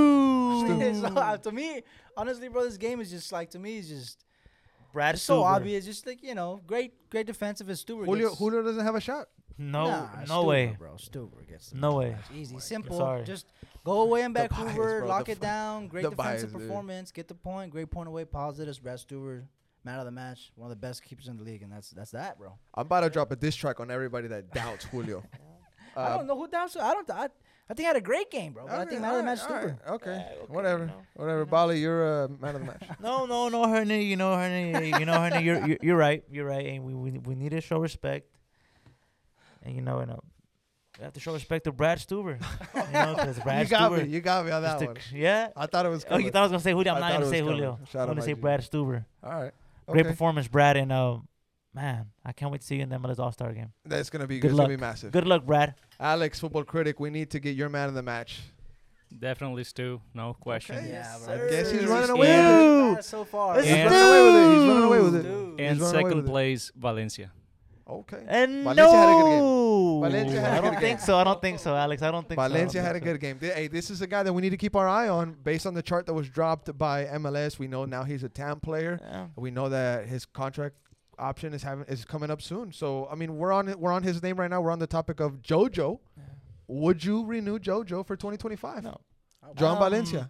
So, to me, honestly, bro, this game is just like, to me, it's just Brad so Stuver. obvious. Just like, great defensive as Stuver. Julio doesn't have a shot. No Stuver, way. bro. Stuver gets the No man of way. the match. Easy, simple. Sorry. Just go away in The bias, Vancouver, bro, lock the it down. Great the defensive bias, dude. performance. Get the point. Great point away positives. Brad Stuver, man of the match, one of the best keepers in the league, and that's that, bro. I'm about to drop a diss track on everybody that doubts Julio. I don't know who doubts. I think I had a great game, bro. But I think man of the match, Stuver. Okay, whatever. Bali, you're a man of the match. No, Herney. Herney. You're right. You're right. And we need to show respect. And we have to show respect to Brad Stuver. Because Brad Stuver. You got me on that one. Yeah. I thought it was Oh, coming. you thought I was gonna say Julio? I'm I not thought gonna it say was Julio. coming. Shout I'm out gonna say my G. Brad Stuver. All right. Great Okay. performance, Brad. And man, I can't wait to see you in the MLS All-Star game. That's gonna be Good It's gonna be luck. massive. Good luck, Brad. Alex, football critic, we need to get your man of the match. Definitely Stu, no question. Okay. Yeah, I bro. guess he's Dude, running he's away with bad so far. Let's He's And- running away with it. He's running away with it. Dude. And He's running away second with it. place, Valencia. Okay. And Valencia had a good game. no, Valencia had a I good don't think game. so. I don't think so, Alex. I don't think so. Valencia had a good game. Hey, this is a guy that we need to keep our eye on based on the chart that was dropped by MLS. We know now he's a TAM player. Yeah. We know that his contract option is coming up soon. So I mean, we're on his name right now. We're on the topic of JoJo. Yeah. Would you renew JoJo for 2025? No. John Valencia.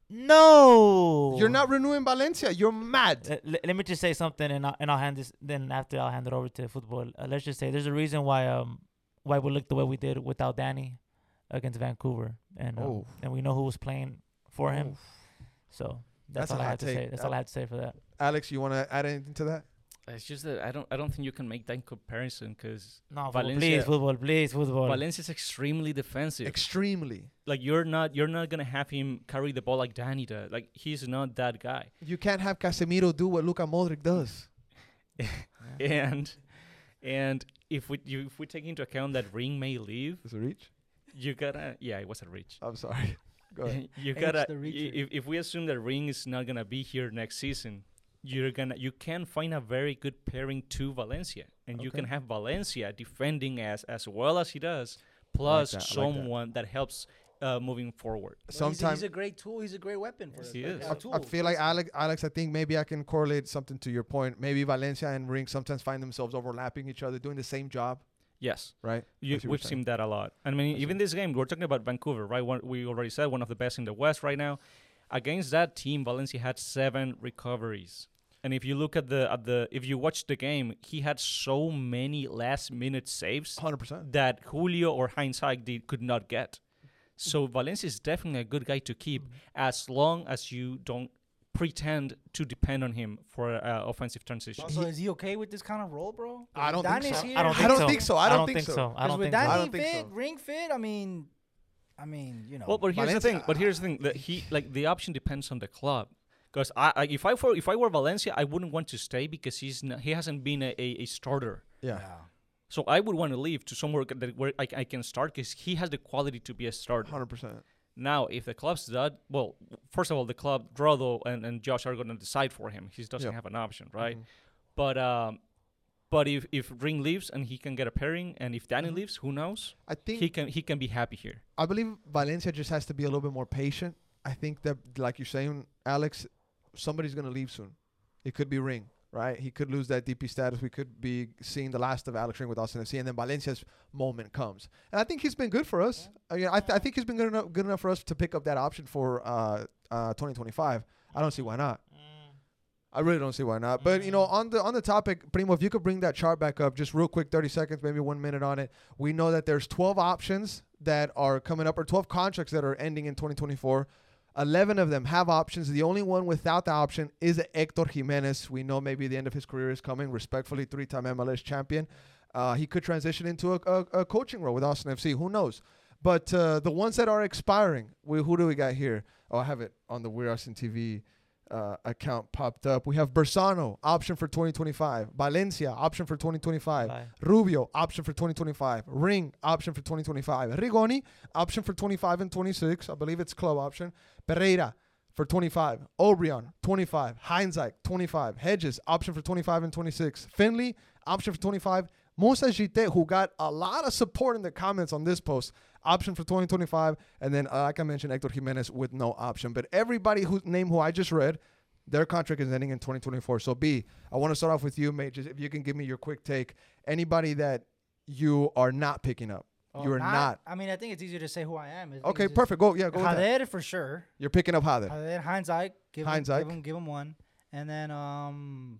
No. You're not renewing Valencia. You're mad. Let me just say something, and I'll hand this. Then after I'll hand it over to football. Let's just say there's a reason why we looked the way we did without Danny against Vancouver, and we know who was playing for him. So that's all I have to say. That's all I have to say for that. Alex, you want to add anything to that? It's just that I don't think you can make that comparison because No, Valencia, please, football. Valencia's extremely defensive. Extremely. Like you're not gonna have him carry the ball like Danny does. Like he's not that guy. You can't have Casemiro do what Luka Modric does. And if we take into account that Ring may leave, Is it reach? you gotta it was a reach. I'm sorry. Go ahead. You H gotta the reacher. if we assume that Ring is not gonna be here next season, you can find a very good pairing to Valencia, and you Okay. can have Valencia defending as well as he does, plus that, I like that. someone that helps moving forward. Sometimes he's a great tool. He's a great weapon for Yes, us. he Like, is. a I tool, feel like basically. Alex, I think maybe I can correlate something to your point. Maybe Valencia and Ring sometimes find themselves overlapping each other, doing the same job, Yes. right? I see what you're We've saying. seen that a lot. I mean, I even this game, we're talking about Vancouver, right? We already said one of the best in the West right now. Against that team, Valencia had 7 recoveries. And if you look at if you watch the game, he had so many last-minute saves 100%. that Julio or Heinz Hike could not get. So Valencia is definitely a good guy to keep as long as you don't pretend to depend on him for offensive transition. Also, is he okay with this kind of role, bro? I don't think Danny's so. here. I don't I think don't so. think so. I don't think so. I don't with think Danny so. I don't think fit, so. Ring fit. I mean, you know. Well, but here's the Valencia- thing. But here's the thing that the option depends on the club. Because if I were Valencia, I wouldn't want to stay because he hasn't been a starter. Yeah. So I would want to leave to somewhere where I can start because he has the quality to be a starter. 100%. Now, if the club's that, well, first of all, the club, Drodo and Josh are going to decide for him. He doesn't Yeah. have an option, right? Mhm. But if Ring leaves and he can get a pairing, and if Danny leaves, who knows? I think He can be happy here. I believe Valencia just has to be a little bit more patient. I think that, like you're saying, Alex, somebody's going to leave soon. It could be Ring, right? He could lose that DP status. We could be seeing the last of Alex Ring with Austin FC, and then Valencia's moment comes. And I think he's been good for us. I think he's been good enough for us to pick up that option for 2025. I don't see why not. I really don't see why not. But on the topic, Primo, if you could bring that chart back up, just real quick, 30 seconds, maybe 1 minute on it. We know that there's 12 options that are coming up, or 12 contracts that are ending in 2024. 11 of them have options. The only one without the option is Hector Jimenez. We know maybe the end of his career is coming. Respectfully, 3-time MLS champion. He could transition into a coaching role with Austin FC. Who knows? But the ones that are expiring, who do we got here? Oh, I have it on the We're Austin TV account popped up. We have Bersano, option for 2025. Valencia, option for 2025. Bye. Rubio, option for 2025. Ring, option for 2025. Rigoni, option for 25 and 26. I believe it's club option. Pereira for 25. Obrion, 25. Heinzike, 25. Hedges, option for 25 and 26. Finley, option for 25. Musa Jite, who got a lot of support in the comments on this post, option for 2025. And then, like I mentioned, Hector Jimenez with no option. But everybody whose name who I just read, their contract is ending in 2024. So, B, I want to start off with you, mate. Just if you can give me your quick take. Anybody that you are not picking up. You are not. I mean, I think it's easier to say who I am. Okay, perfect. Go with that. Jader for sure. You're picking up Jader. Jader, Heinz Ike. Heinz Ike. Give him one. And then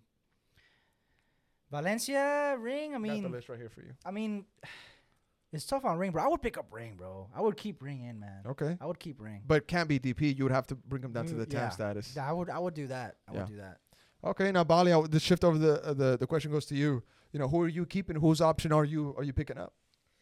Valencia, Ring. Got the list right here for you. I mean, it's tough on Ring, bro. I would pick up Ring, bro. I would keep Ring in, man. Okay. I would keep Ring. But can't be DP. You would have to bring him down to the TAM Yeah. status. Yeah, I would do that. I Yeah. would do that. Okay, now Bali, the shift over the question goes to you. Who are you keeping? Whose option are you picking up?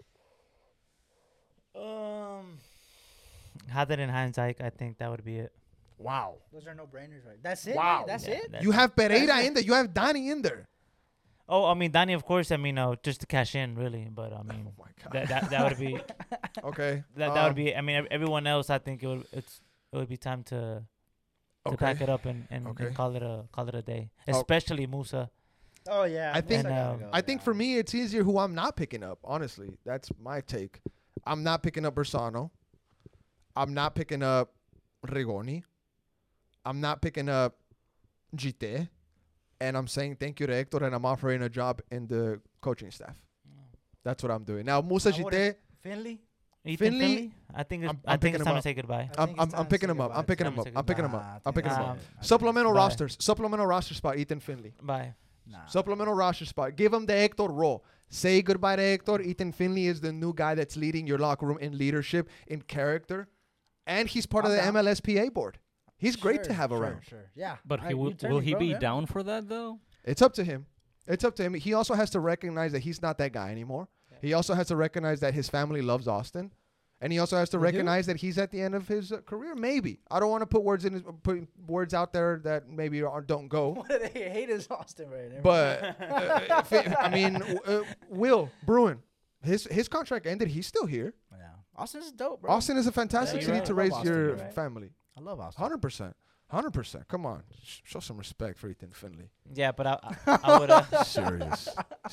Jader and Heinz Ike, I think that would be it. Wow. Those are no brainers, right? That's it. Wow. Man? That's Yeah, it. that's You it. have Pereira in there. You have Danny in there. Oh, I mean, Danny, of course. I mean, just to cash in, really. But I mean, Oh my God. that would be Okay. that would be. I mean, everyone else, I think it would be time to pack it up and Okay. call it a day. Oh. Especially Musa. Oh yeah. I think- And, I think for me, it's easier who I'm not picking up. Honestly, that's my take. I'm not picking up Bersano. I'm not picking up Rigoni. I'm not picking up Jite. And I'm saying thank you to Hector, and I'm offering a job in the coaching staff. That's what I'm doing. Now, Musa I Jite, wouldn't- Finley. Ethan Finley, Finley? I think I'm I think picking it's him time to up. say goodbye. I think it's time I'm to picking say him up. goodbye. I'm picking Time him to up. say I'm picking him Nah, up. I I'm think picking it's him Nah. up. time. I think Supplemental it's time. rosters. Supplemental roster spot. Ethan Finley. Bye. Nah. Supplemental roster spot. Give him the Hector role. Say goodbye to Hector. Ethan Finley is the new guy that's leading your locker room in leadership, in character, and he's part of I'm the down. MLSPA board. He's great to Sure, have sure, around. Sure. Yeah. But Alright, you turn will me, he bro, be yeah. down for that though? It's up to him. It's up to him. He also has to recognize that he's not that guy anymore. Yeah. He also has to recognize that his family loves Austin. And he also has to They do? recognize that he's at the end of his career. Maybe I don't want to put words out there that maybe don't go. What do they hate is Austin right now. But I mean, Will Bruin, his contract ended. He's still here. yeah, Austin's dope, bro. Austin is a fantastic Yeah, city you're to right. raise I love Austin, your you're right. family. I love Austin. 100%. 100%. Come on, show some respect for Ethan Finley. Yeah, but I would Serious.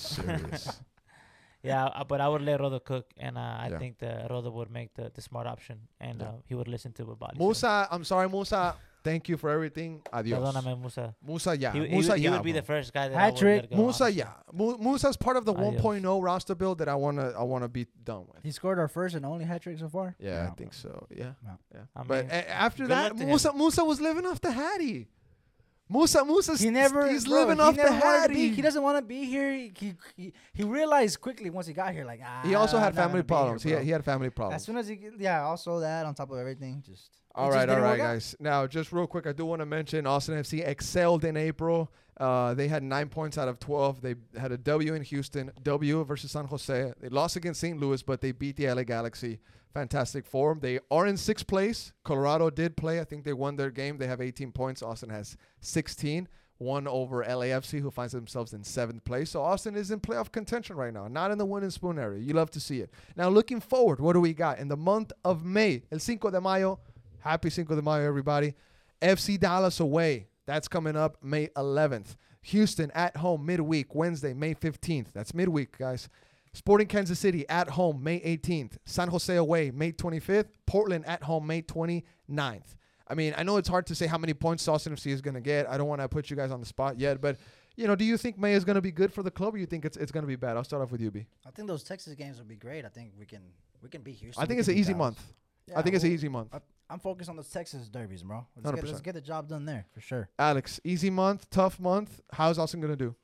yeah, but I would let Rodo cook, and I Yeah. think that Rodo would make the smart option, and Yeah. he would listen to what Bali said. Musa, I'm sorry, Musa. Thank you for everything. Adios. Perdóname, Musa. Musa, yeah. He Musa, he yeah. would be the bro. first guy that Hat I would trick. let go, Musa, honestly. yeah. Musa's part of the Adios. 1.0 roster build that I wanna be done with. He scored our first and only hat trick so far. Yeah, I think so. Yeah, Yeah. yeah. I But mean, after good that, luck to Musa was living off the Hattie. Musa's He never. he's bro, living he off the never wanted to be- Hattie. He doesn't want to be here. He realized quickly once he got here, like He also I'm had not family gonna be here, problems. bro. He had family As problems. soon as also that on top of everything, just All right, guys. Now, just real quick, I do want to mention Austin FC excelled in April. They had 9 points out of 12. They had a W in Houston, W versus San Jose. They lost against St. Louis, but they beat the LA Galaxy. Fantastic form. They are in 6th place. Colorado did play. I think they won their game. They have 18 points. Austin has 16. One over LAFC, who finds themselves in 7th place. So Austin is in playoff contention right now, not in the win and spoon area. You love to see it. Now, looking forward, what do we got? In the month of May, El Cinco de Mayo, happy Cinco de Mayo, everybody. FC Dallas away. That's coming up May 11th. Houston at home midweek, Wednesday, May 15th. That's midweek, guys. Sporting Kansas City at home, May 18th. San Jose away, May 25th. Portland at home, May 29th. I mean, I know it's hard to say how many points Austin FC is going to get. I don't want to put you guys on the spot yet, but, do you think May is going to be good for the club, or you think it's going to be bad? I'll start off with you, B. I think those Texas games will be great. I think we can beat Houston. I think we it's can an beat easy Dallas. month. Yeah, I think it's an well, easy month. I'm focused on those Texas derbies, bro. Let's 100%. get the job done there for sure. Alex, easy month, tough month. How's Austin going to do?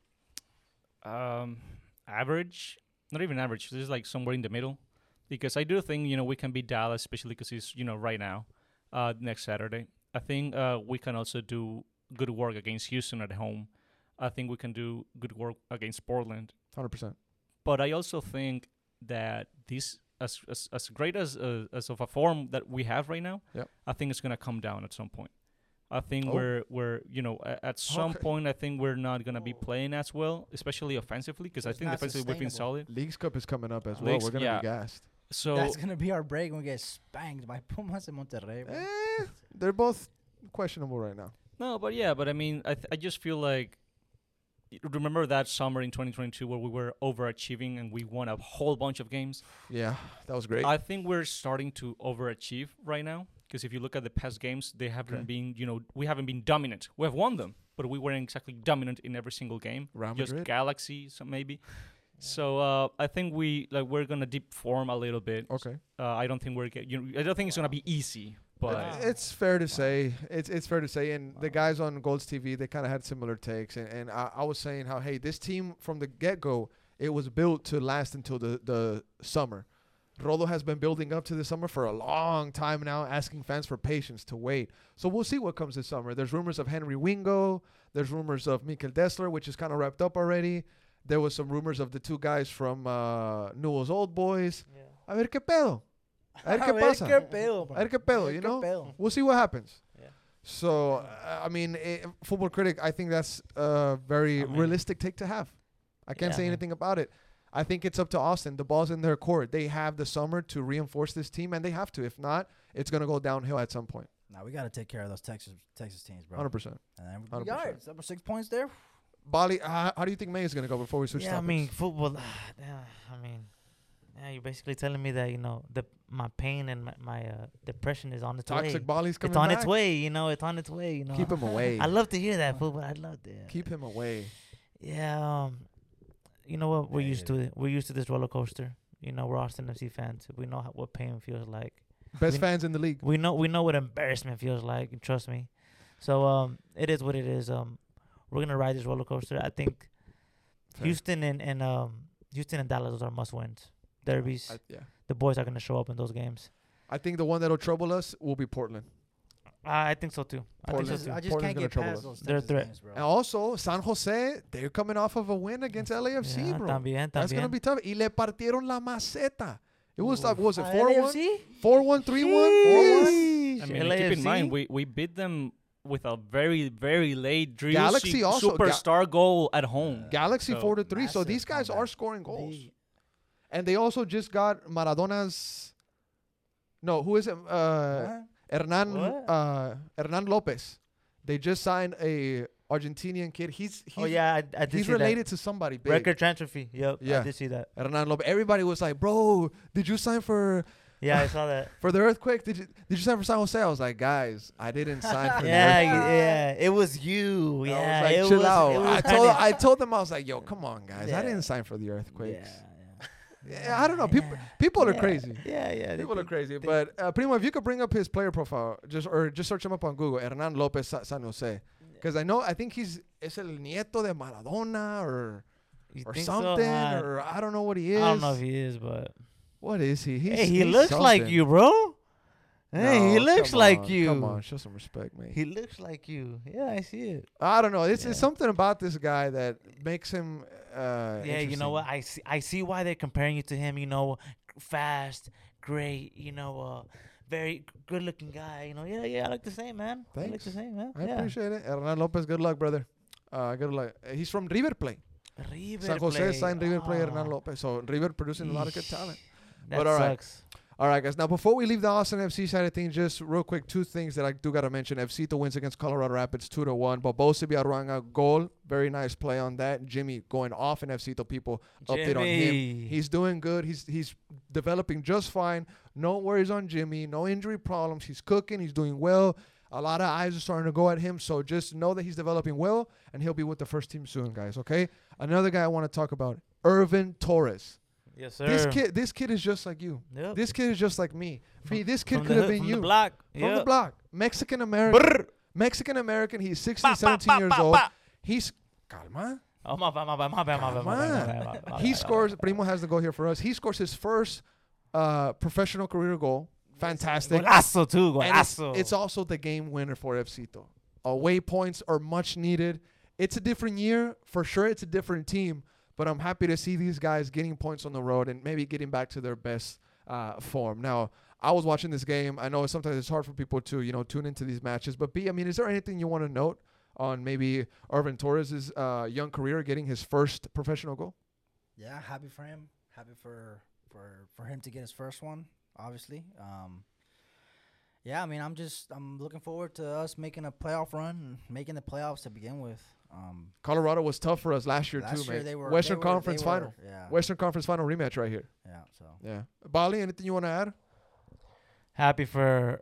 Average, not even average. This is like somewhere in the middle, because I do think we can beat Dallas, especially because it's right now, next Saturday. I think we can also do good work against Houston at home. I think we can do good work against Portland. 100%. But I also think that this, as great as of a form that we have right now, Yep. I think it's gonna come down at some point. I think Oh. we're at some Okay. point I think we're not gonna be playing as well, especially offensively, because I It's think not defensively we've been sustainable. solid. Leagues Cup is coming up as well. Leagues- We're going to yeah. be gassed. So That's gonna be our break when we get spanked by Pumas and Monterrey. Bro. They're both questionable right now. no, but I mean I just feel like remember that summer in 2022 where we were overachieving and we won a whole bunch of games. Yeah, that was great. I think we're starting to overachieve right now, because if you look at the past games, they haven't been, we haven't been dominant. We have won them, but we weren't exactly dominant in every single game. Real Just Madrid? Galaxy, so maybe. So I think we're gonna deep form a little bit. Okay. I don't think I don't think it's gonna be easy, but Wow. It's fair to say. It's fair to say. And the guys on Golds TV, they kind of had similar takes. And I was saying how, hey, this team from the get-go, it was built to last until the summer. Rodo has been building up to the summer for a long time now, asking fans for patience to wait. So we'll see what comes this summer. There's rumors of Henry Wingo. There's rumors of Mikel Dessler, which is kind of wrapped up already. There was some rumors of the two guys from Newell's Old Boys. Yeah. A ver qué pedo. A ver qué pasa. A ver qué pedo, you know? We'll see what happens. Yeah. So, I mean, Football Critic, I think that's a very I mean- realistic take to have. I can't Yeah, say man. anything about it. I think it's up to Austin. The ball's in their court. They have the summer to reinforce this team, and they have to. If not, it's going to go downhill at some point. Now we gotta take care of those Texas teams, bro. 100%. And then we 100%. got it. 6 points there. Bali, how do you think May is going to go before we switch Yeah, I topics? mean football. You're basically telling me that my pain and my depression is on its way. Toxic Bali's coming It's on back. its way. It's on its way. Keep him away. I love to hear that football. I love that. Keep him away. Yeah. You know what? We're used to it. We're used to this roller coaster. You know, we're Austin FC fans. We know what pain feels like. Best We- fans in the league. We know what embarrassment feels like. And trust me. So it is what it is. We're gonna ride this roller coaster. I think Fair. Houston and Houston and Dallas, those are must wins. Derbies. Yeah. The boys are gonna show up in those games. I think the one that'll trouble us will be Portland. I think so too. I think so Portland. too. I just Portland's can't gonna get trouble past us. those They're a Texas threat. games, bro. And also, San Jose, they're coming off of a win against LAFC, Yeah, bro. También, That's going to también. be tough. Y le partieron la maceta. It was like, what was it, Ah, 4-1? LAFC? 4-1, 3-1, 4-1? Sheesh. I mean, keep in LAFC. mind we beat them with a very very late Galaxy also- superstar goal at home. Galaxy So, 4-3. So massive these guys comeback. are scoring goals. The- And they also just got Maradona's. No, who is it? what? Hernan Lopez. They just signed a Argentinian kid. He's Oh yeah, I did he's see related to somebody that. big. Record transfer fee. Yep. Yeah. I did see that. Hernan Lopez. Everybody was like, "Bro, did you sign for Yeah, I saw that. the Earthquake? Did you sign for San Jose?" I was like, "Guys, I didn't sign for the Yeah, Earthquake." yeah. It was you. I Yeah, was like, it chill was, out. It was I told them, I was like, "Yo, come on, guys. I Yeah. didn't sign for the Earthquakes." Yeah, Yeah, I don't know. People are yeah. crazy. Yeah, yeah. People are crazy. But Primo, if you could bring up his player profile, just search him up on Google, Hernan Lopez San Jose, because I think he's es el nieto de Maradona or something, or I don't know what he is. I don't know if he is, but What is he? hey, he he's looks like something. you, bro. Hey, he No, looks come like on, you. Come on, show some respect, mate. He looks like you. Yeah, I see it. I don't know. It's Yeah. something about this guy that makes him. Yeah, you know what? I see why they're comparing you to him. You know, fast, great. You know, very good looking guy. You know, yeah. I like the same, man. I like Thanks. the same, man. I yeah. appreciate it. Hernan Lopez, good luck, brother. Good luck. He's from River Plate. River San Jose Plate. signed River Plate, Hernan Ah, Lopez. So River producing a lot of good Eesh. talent. That But all right. sucks. All right, guys. Now, before we leave the Austin FC side of things, just real quick, two things that I do got to mention. FCito wins against Colorado Rapids 2-1. Bobosi Biarruanga goal. Very nice play on that. Jimmy going off in FCito. People update on him. Jimmy. He's doing good. He's developing just fine. No worries on Jimmy. No injury problems. He's cooking. He's doing well. A lot of eyes are starting to go at him. So just know that he's developing well, and he'll be with the first team soon, guys. Okay? Another guy I want to talk about, Irvin Torres. Yes, sir. This kid is just like you. Yep. This kid is just like me. Me, this kid From could the have hood- been from you. the block. From the Yep. block. Mexican American. Mexican American. He's 16, 17 years old. He's calma. Oh, my bad, my bad, my bad, my bad, my bad, my bad, my He bad. scores. Primo has the goal here for us. He scores his first professional career goal. Fantastic. Golazo too, And golazo. it's also the game winner for FCito. Away points are much needed. It's a different year. For sure, it's a different team. But I'm happy to see these guys getting points on the road and maybe getting back to their best form. Now, I was watching this game. I know sometimes it's hard for people to, tune into these matches. But, B, I mean, is there anything you want to note on maybe Irvin Torres' young career getting his first professional goal? Yeah, happy for him. Happy for him to get his first one, obviously. Yeah, I mean, I'm looking forward to us making a playoff run and making the playoffs to begin with. Colorado was tough for us last year, Last too, year man. they were Western they Conference were- final. Yeah, Western Conference final rematch right here. yeah. So Yeah. Bali, anything you want to add? happy for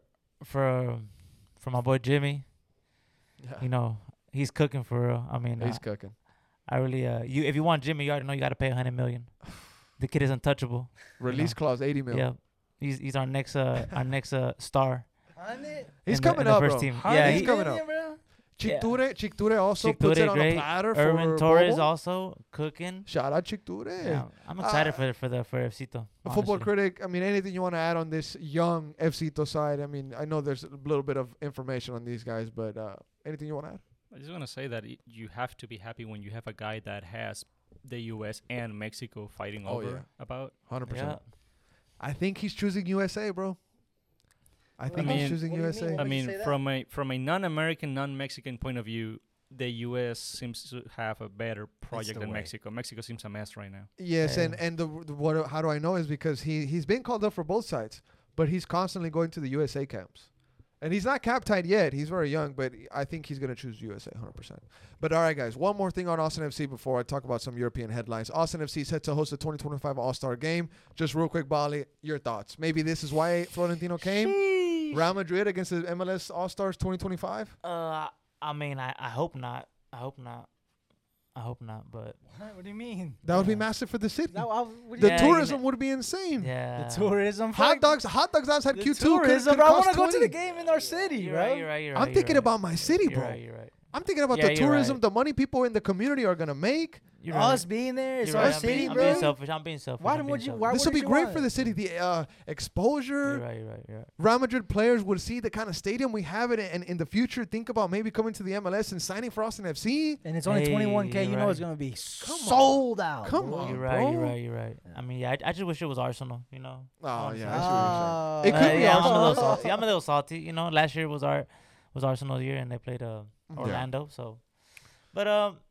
my boy Jimmy. Yeah. You know, he's cooking for real. I mean, He's cooking. I really if you want Jimmy, you already know you got to pay $100 million. The kid is untouchable. Release clause, 80 mil. Yeah, he's our next star. He's in coming the up, first bro. team. He's Yeah, he, coming up. Chicture also puts Chicture it on great. a platter Irvin for Torres Bobo. also cooking. Shout out Chicture. Yeah, I'm excited for FCito. A football honestly. critic, I mean, anything you want to add on this young FCito side? I mean, I know there's a little bit of information on these guys, but anything you want to add? I just want to say that you have to be happy when you have a guy that has the U.S. and Mexico fighting Oh, over yeah. about. 100%. Yeah. I think he's choosing USA, bro. I think mean, he's choosing what do you USA. mean? I When you mean, say that? from a non-American, non-Mexican point of view, the U.S. seems to have a better project the than way. Mexico. Mexico seems a mess right now. Yes, Yeah. and the what? How do I know? Is because he's been called up for both sides, but he's constantly going to the USA camps, and he's not cap tied yet. He's very young, but I think he's gonna choose USA 100%. But all right, guys, one more thing on Austin FC before I talk about some European headlines. Austin FC is set to host the 2025 All-Star Game. Just real quick, Bali, your thoughts? Maybe this is why Florentino came. Real Madrid against the MLS All-Stars 2025. I mean, I hope not. I hope not. I hope not, but What do you mean? That would be Yeah. massive for the city. What do The you Yeah, tourism you would be insane. yeah. The tourism. Hot dogs outside The Q2 tourism, could bro. I cost want to go to 20. the game in our city, You're bro. right. You're right. You're right. I'm you're thinking right. about my city, You're bro. right. You're right. I'm thinking about Yeah, the you're tourism, right. the money people in the community are gonna make. You're Us right. being there, it's You're our right. city, I'm bro. being selfish. I'm being selfish. Why I'm being would you- selfish. why This would be you great want for it? the city. The exposure. You're right. You're right. You're right. Real Madrid players would see the kind of stadium we have it, and in the future, think about maybe coming to the MLS and signing for Austin FC. And it's only Hey, 21K. you're You know it's right. gonna be Come sold out. Come bro. on. You're right. You're bro. right. You're right. I mean, yeah. I just wish it was Arsenal. You know. Oh Honestly. yeah, I see what you're saying. It Uh, could be yeah, I'm a little Arsenal. salty. I'm a little salty. You know, last year was Arsenal's year, and they played Orlando. So, but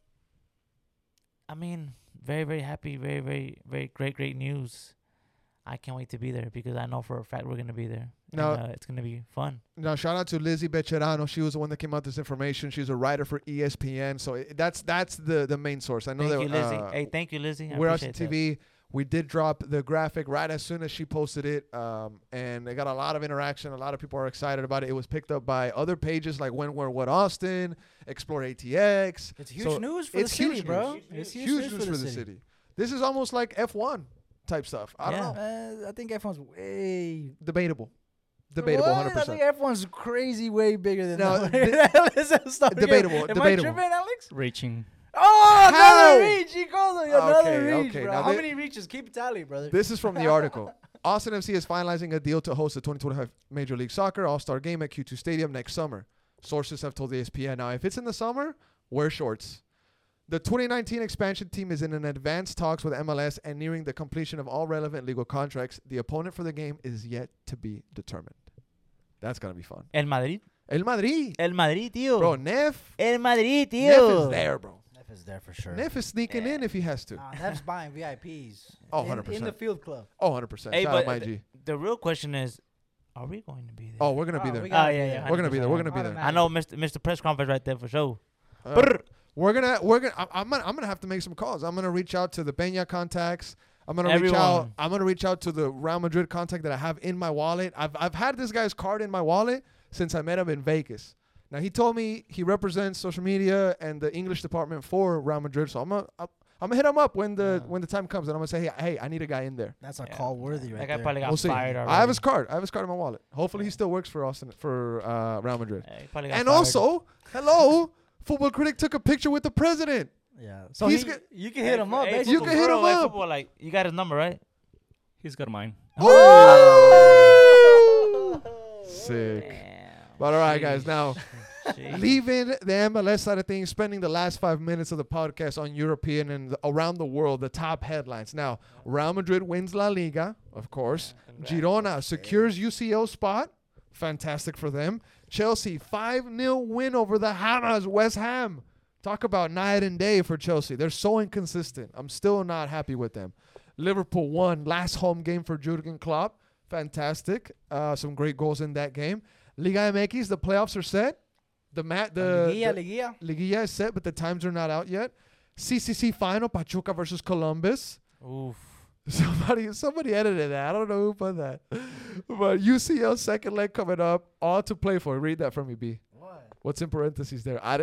I mean, very very happy. Very very very great news. I can't wait to be there because I know for a fact we're gonna be there. Now- And, it's gonna be fun. Now, shout out to Lizzie Becherano. She was the one that came out with this information. She's a writer for ESPN, so that's the main source. I know Thank that you, Lizzie. Hey, thank you, Lizzie. I we're on appreciate that. TV. We did drop the graphic right as soon as she posted it, and it got a lot of interaction. A lot of people are excited about it. It was picked up by other pages like When, Where, What Austin, Explore ATX. It's huge So news for the it's city, huge bro. news. It's Huge news for the city. This is almost like F1 type stuff. I don't Yeah. know. I think F1's way Debatable, debatable, What? 100%. I think F1's crazy, way bigger than No, that. debatable, Am debatable. I tripping, Alex? Reaching. Oh, How? another reach. He called it another Okay, reach, okay. bro. Now How thi- many reaches? Keep tally, brother. This is from the article. Austin FC is finalizing a deal to host the 2025 Major League Soccer All-Star Game at Q2 Stadium next summer. Sources have told ESPN. Now, if it's in the summer, wear shorts. The 2019 expansion team is in an advanced talks with MLS and nearing the completion of all relevant legal contracts. The opponent for the game is yet to be determined. That's going to be fun. El Madrid. El Madrid. El Madrid, tío. Bro, Neff. El Madrid, tío. Neff is there, bro. Neff is there for sure. Neff is sneaking in if he has to. Neff's buying VIPs. Oh, in 100%. the field club. Oh, 100%. Hey, Shout but out my G. the real question is, are we going to be there? Oh, we're going to be Oh, there. we got- yeah, yeah. We're going to be there. We're going to be there. Automatic. I know Mr. Press Conference right there for sure. Uh, we're gonna. I'm gonna have to make some calls. I'm gonna reach out to the Peña contacts. I'm gonna reach out. Everyone. I'm gonna reach out to the Real Madrid contact that I have in my wallet. I've had this guy's card in my wallet since I met him in Vegas. Now he told me he represents social media and the English department for Real Madrid. So I'm gonna hit him up when the time comes, and I'm gonna say, hey, I need a guy in there. That's a Yeah. call worthy right That guy there. probably got We'll see. fired already. I have his card. in my wallet. Hopefully he still works for Real Madrid. Yeah, he probably got And fired. also, hello, Football Critic took a picture with the president. Yeah. So He's he, go- you can hit him up. Hey, basically. You can hit him hey, up. Football, like, you got his number, right? He's got mine. Oh! Sick. Damn. But all right, guys, now Jeez. leaving the MLS side of things, spending the last 5 minutes of the podcast on European and around the world, the top headlines. Now, Real Madrid wins La Liga, of course. Congrats. Girona secures UCL spot. Fantastic for them. Chelsea, 5-0 win over the Hammers, West Ham. Talk about night and day for Chelsea. They're so inconsistent. I'm still not happy with them. Liverpool won. Last home game for Jurgen Klopp. Fantastic. Some great goals in that game. Liga MX, the playoffs are set. Liguilla. Liguilla is set, but the times are not out yet. CCC final, Pachuca versus Columbus. Oof. Somebody edited that. I don't know who put that. But UCL second leg coming up. All to play for. Read that for me, B. What? What's in parentheses there? Nah,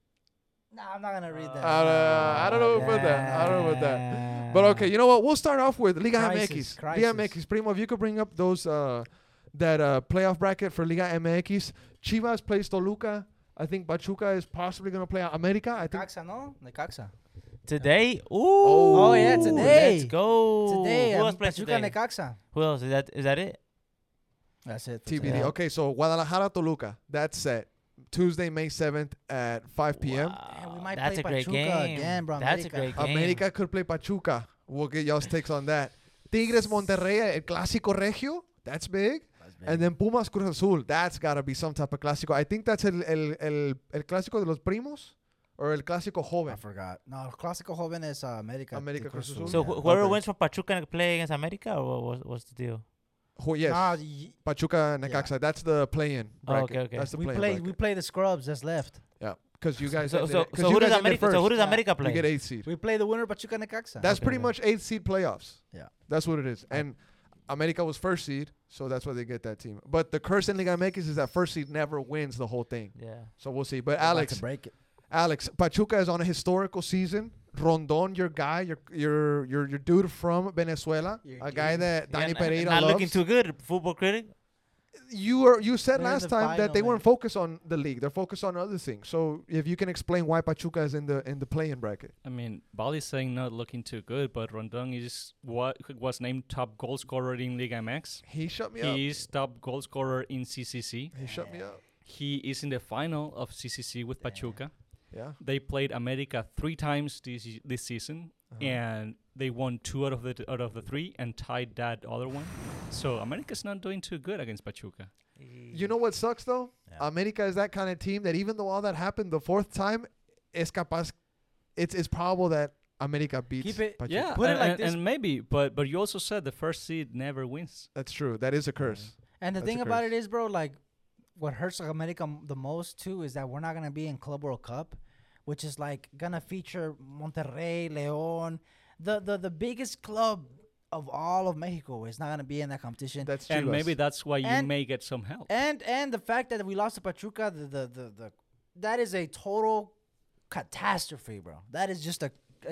I'm not gonna read that. I don't know who put that. I don't know about that. But okay, you know what? We'll start off with Liga Crisis, MX. Liga crisis. MX. Primo, if you could bring up those that playoff bracket for Liga MX. Chivas plays Toluca. I think Pachuca is possibly going to play America. I think Necaxa, no? Necaxa. Today? Ooh. Oh, yeah, today. Let's go. Today, Who else plays Pachuca today? Necaxa. Who else? Is that it? That's it. for TBD. today. Okay, so Guadalajara Toluca. That's set. Tuesday, May 7th at 5 p.m. Yeah, we might That's play a great Pachuca game. again, bro. That's a America. great game. America could play Pachuca. We'll get y'all's takes on that. Tigres Monterrey, El Clásico Regio. That's big. And then Pumas Cruz Azul. That's got to be some type of clásico. I think that's el Clásico de los Primos or el Clásico I Joven. forgot. No, Clásico Joven is America. America Cruz Azul. So yeah. whoever Okay. wins from Pachuca and play against America, or what's the deal? Yes. Nah, Pachuca Necaxa. That's the play-in Oh, bracket. okay. That's the we play-in play. bracket. We play the scrubs that's left. Yeah, because you guys. So ended so it- 'cause so you who does guys ended America? So who first. does America play? You get 8th seed. We play the winner Pachuca Necaxa. That's Okay, pretty okay. much 8th seed playoffs. Yeah. That's what it is. And America was first seed, so that's why they get that team. But the curse in Liga MX is that first seed never wins the whole thing. Yeah. So we'll see. But We're about Alex, to break it. Alex, Pachuca is on a historical season. Rondon, your guy, your dude from Venezuela, Your a guy dude. that Danny Yeah, Pereira not loves. looking too good, football critic. You said They're in last the time that they final, weren't focused on the league; they're focused on other things. So if you can explain why Pachuca is in the play-in bracket. I mean, Bali's saying not looking too good, but Rondon is what was named top goal scorer in Liga MX. He shut me up. He is top goal scorer in CCC. He shut me up. He is in the final of CCC with Pachuca. Yeah. They played America 3 times this season, and they won 2 out of the 3 and tied that other one. So America's not doing too good against Pachuca. You know what sucks though? Yeah. America is that kind of team that even though all that happened the 4th time, es capaz. It's probable that America beats Keep it- Pachuca. Yeah, Put it and, like and, this. and maybe, but you also said the first seed never wins. That's true. That is a curse. And the That's thing a about curse. it is, bro, like what hurts America the most too is that we're not gonna be in Club World Cup, which is like gonna feature Monterrey, León, the biggest club of all of Mexico is not gonna be in that competition. That's And Chivas. maybe that's why you And- may get some help. And the fact that we lost to Pachuca, the that is a total catastrophe, bro. That is just a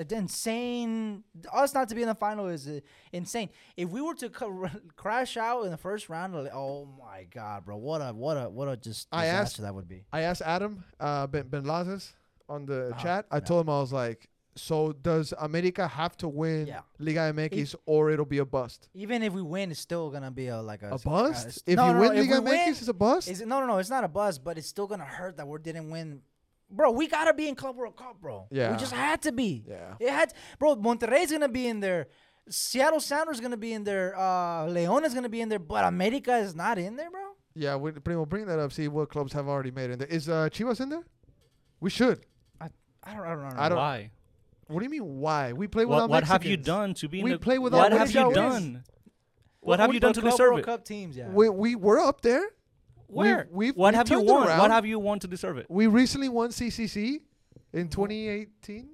insane. Us not to be in the final is insane. If we were to crash out in the first round, oh my god, bro, what a just I disaster asked- that would be. I asked Adam Ben Lazes on the Uh-huh. chat. I Yeah. told him, I was like, so does America have to win Yeah. Liga MX or it'll be a bust? Even if we win, it's still gonna be a A bust? it's- If no, you no, win no, if Liga we MX, win, it's a bust? no, it's not a buzz, but it's still gonna hurt that we didn't win. Bro, we gotta be in Club World Cup, bro. Yeah. We just had to be. Yeah. It had, bro. Monterrey's gonna be in there. Seattle Sounders gonna be in there. León is gonna be in there, but America is not in there, bro. Yeah, we'll bring that up, see what clubs have already made it. Is Chivas in there? We should. I don't know. I don't- Why? What do you mean, why? We play without What have you Mexicans. done to be in We the play without What What have did you y'all done? What have you done to Club deserve World it? Cup teams, yeah. We're up there. Where? We've What have you turned it won? around. What have you won to deserve it? We recently won CCC in 2018.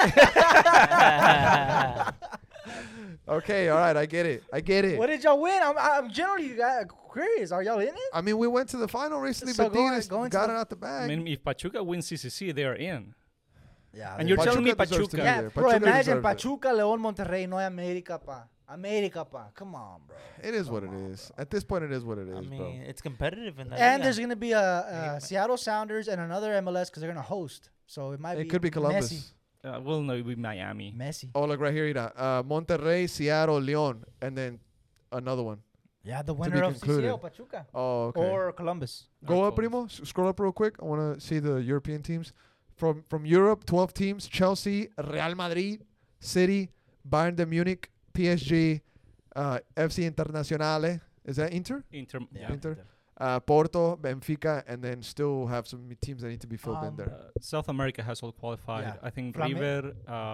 Okay, all right, I get it. What did y'all win? I'm generally curious. Are y'all in it? I mean, we went to the final recently, So but going- Diaz going to got the- it out the I bag. mean, if Pachuca wins CCC, they are in. Yeah. And you're telling me deserves to Pachuca. be yeah, there. bro. Pachuca Imagine deserves it. Pachuca, León, Monterrey, no hay América, pa. América, pa. Come on, bro. It is what it is. At this point, it is what it is, I bro. mean, it's competitive in that. And liga. there's gonna be a Seattle Sounders and another MLS because they're gonna host. So it might be. It could be Columbus. Well, no, it would be Miami. Messi. Oh, look right here, Ida. Monterrey, Seattle, León, and then another one. Yeah, the be winner of concluded. CCL, Pachuca. Oh, okay. Or Columbus. Go up, Columbus. Primo. Scroll up real quick. I want to see the European teams. From Europe, 12 teams. Chelsea, Real Madrid, City, Bayern de Munich, PSG, FC Internazionale. Is that Inter? Inter. Yeah. Inter. Porto, Benfica, and then still have some teams that need to be filled in there. South America has all qualified. Yeah. I think Flame- River,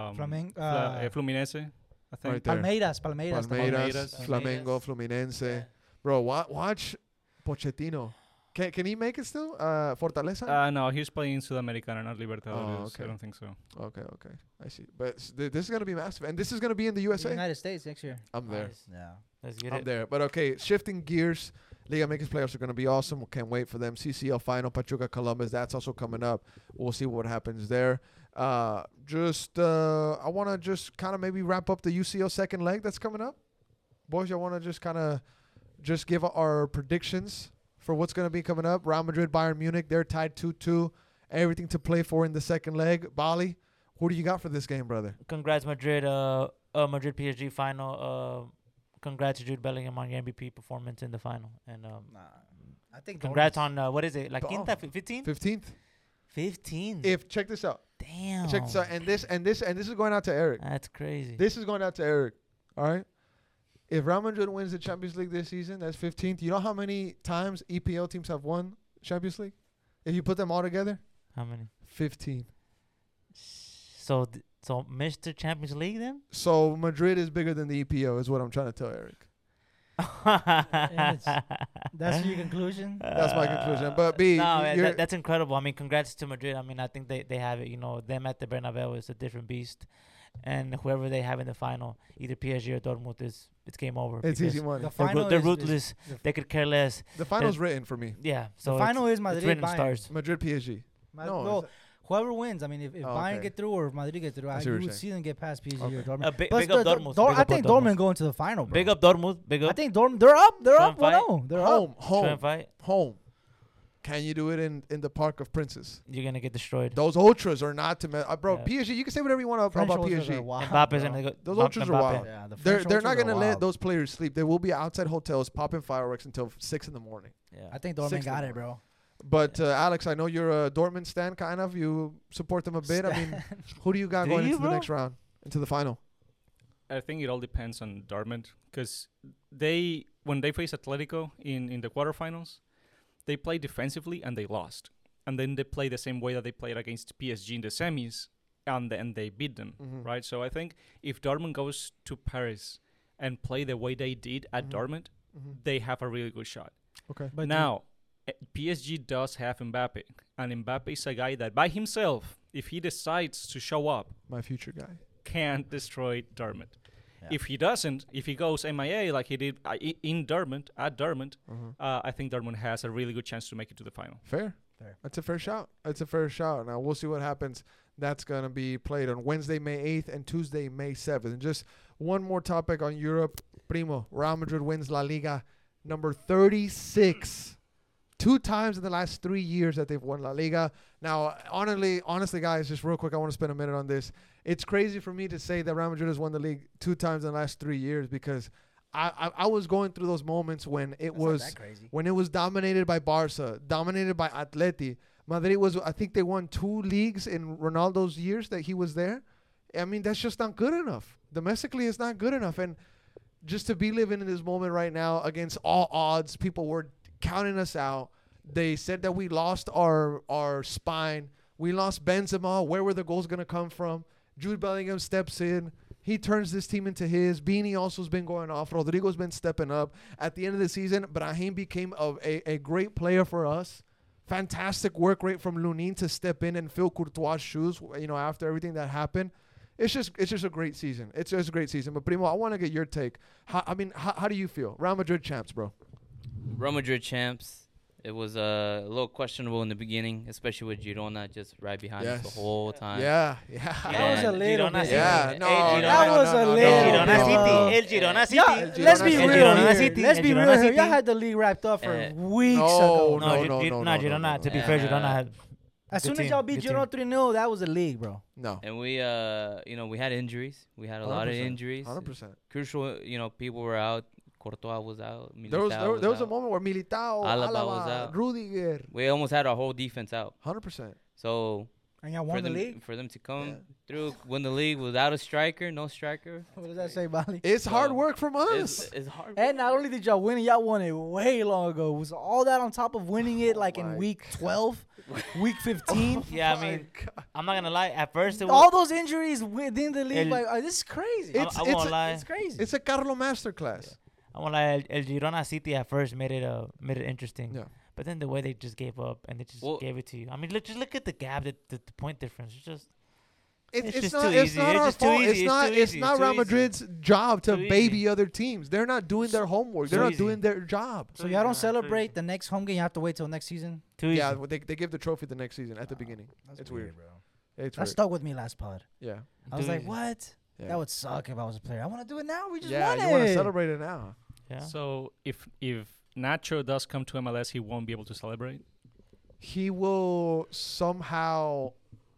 Fluminense. I think. Right there. Palmeiras. Palmeiras, Palmeiras. Flamengo, Fluminense. Bro, watch Pochettino. Can he make it still? Fortaleza? No, he's playing Sudamericana, not Libertadores. okay. I don't think so. Okay. I see. But this is going to be massive. And this is going to be in the The USA? United States next year. I'm there. Nice. Yeah. Let's get I'm it. there. But okay, shifting gears. Liga MX playoffs are going to be awesome. We can't wait for them. CCL final, Pachuca, Columbus. That's also coming up. We'll see what happens there. I want to just kind of maybe wrap up the UCL second leg that's coming up. Boys, I want to just kind of just give our predictions for what's going to be coming up. Real Madrid, Bayern Munich, they're tied 2-2. Everything to play for in the second leg. Bali, who do you got for this game, brother? Congrats, Madrid. Madrid PSG final. Congrats to Jude Bellingham on your MVP performance in the final. And Nah, I think. congrats Dortmund's- on what is it? Like Oh. quinta, 15? 15th. 15. If check this out. Damn. Check this out. And this is going out to Eric. That's crazy. This is going out to Eric. All right. If Real Madrid wins the Champions League this season, that's 15th. You know how many times EPL teams have won Champions League? If you put them all together, How many? 15. So Mr. Champions League then? So Madrid is bigger than the EPO, is what I'm trying to tell Eric. That's your conclusion. That's my conclusion. But B, no, you're- that's incredible. I mean, congrats to Madrid. I mean, I think they have it. You know, them at the Bernabeu is a different beast, and whoever they have in the final, either PSG or Dortmund, it's game over. it's because easy money. The They're, final they're is- ruthless. the- They could care less. The final's written for me. Yeah. So the final is it's Madrid written in Bayern. stars. Madrid PSG. No, Well, it's- whoever wins. I mean, if Oh, Bayern okay. get through or if Madrid get through, I I see what you you're would saying. see them get past PSG Okay. or Dortmund. Big, Plus big up the- Dortmund. Dor- Big I up think Dortmund. Dortmund going to the final, bro. Big up Dortmund. Big I up. think Dortmund. They're up. They're Try up. and Well, fight. no, they're up. Home, Try home, and fight. home. Can you do it in the Park of Princes? You're gonna get destroyed. Those ultras are not to bro. Yeah. PSG, you can say whatever you want French about ultras are PSG. wild, Mbappe's bro. gonna go. Those Mbappe- ultras are Mbappe. wild. Yeah, the They're French they're not ultras are gonna let wild. those players sleep. They will be outside hotels popping fireworks until 6 in the morning. Yeah. I think Dortmund 6 got in it, the bro. But Alex, I know you're a Dortmund stan, kind of. You support them a bit. I mean, who do you got Do going you, into the bro? next round, into the final? I think it all depends on Dortmund because when they face Atletico in the quarterfinals, they played defensively and they lost, and then they play the same way that they played against PSG in the semis, and they beat them, Mhm. right? So I think if Dortmund goes to Paris and play the way they did at Mhm. Dortmund, Mhm. they have a really good shot. Okay. But Now, PSG does have Mbappe, and Mbappe is a guy that by himself, if he decides to show up, My future guy. can destroy Dortmund. Yeah. If he doesn't, if he goes MIA like he did in Dortmund, at Dortmund, I think Dortmund has a really good chance to make it to the final. Fair. Fair. That's a fair shout. That's a fair shout. Now we'll see what happens. That's gonna be played on Wednesday, May 8th, and Tuesday, May 7th. And just one more topic on Europe. Primo, Real Madrid wins La Liga, number 36. 2 times in the last 3 years that they've won La Liga. Now, honestly, guys, just real quick, I want to spend a minute on this. It's crazy for me to say that Real Madrid has won the league 2 times in the last 3 years because I was going through those moments when it That's not was that crazy. when it was dominated by Barca, dominated by Atleti. Madrid was, I think they won 2 leagues in Ronaldo's years that he was there. I mean, that's just not good enough. Domestically, it's not good enough. And just to be living in this moment right now against all odds, people were counting us out. They said that we lost our spine. We lost Benzema. Where were the goals going to come from? Jude Bellingham steps in. He turns this team into his. Beanie also has been going off. Rodrigo's been stepping up. At the end of the season, Brahim became a great player for us. Fantastic work rate from Lunin to step in and fill Courtois' shoes, after everything that happened. It's just a great season. It's just a great season. But Primo, I want to get your take. How do you feel? Real Madrid champs, bro. Real Madrid champs. It was a little questionable in the beginning, especially with Girona just right behind us Yes. the whole time. Yeah. That was a And little Girona bit. City. Yeah, El no, Girona- That was a El little Girona bit. City. El Girona City. Yeah, let's be El real Girona here. City. Let's El be Girona real here. City. Y'all had the league wrapped up for weeks No, ago. no, Girona. To be no. fair, Yeah. Girona had. As Good soon as team, y'all beat good team. Girona 3-0, that was a league, bro. No. And we had injuries. We had a lot of 100%. injuries. 100%. Crucial, people were out. Courtois was out. There was a out. moment where Militao, Alaba Alaba, was out. Rudiger. We almost had our whole defense out. 100%. So And y'all for won the them, league? for them to come Yeah. through, win the league without a striker, no striker, What does that say, Bali? It's hard So, work from us. it's hard. And not only did y'all win it, y'all won it way long ago. Was all that on top of winning it like my in week 12, week 15? Yeah, I My mean, God. I'm not gonna lie. At first, it was. All those injuries within the league, El- this is crazy. It's- I won't lie. It's crazy. It's a Carlo masterclass. I won't lie. El Girona City at first made it interesting. Yeah. But then the way they just gave up and they just Well- gave it to you. I mean, just look at the gap, the point difference. It's just. It's It's just not. too It's easy. not It's our just too fault. easy. It's It's not. too It's easy. not It's Real too easy. Madrid's job to Too baby easy. other teams. They're not doing their homework. They're Too not easy. doing their job. So y'all don't celebrate the next home game. You have to wait till next season. Too easy. Yeah, they give the trophy the next season at the beginning. That's It's weird. bro. It's That weird. stuck with me last pod. Yeah. I was Too like, easy. what? Yeah. That would suck if I was a player. I want to do it now. We just Yeah, won you it. want to celebrate it now. Yeah. So if Nacho does come to MLS, he won't be able to celebrate. He will somehow.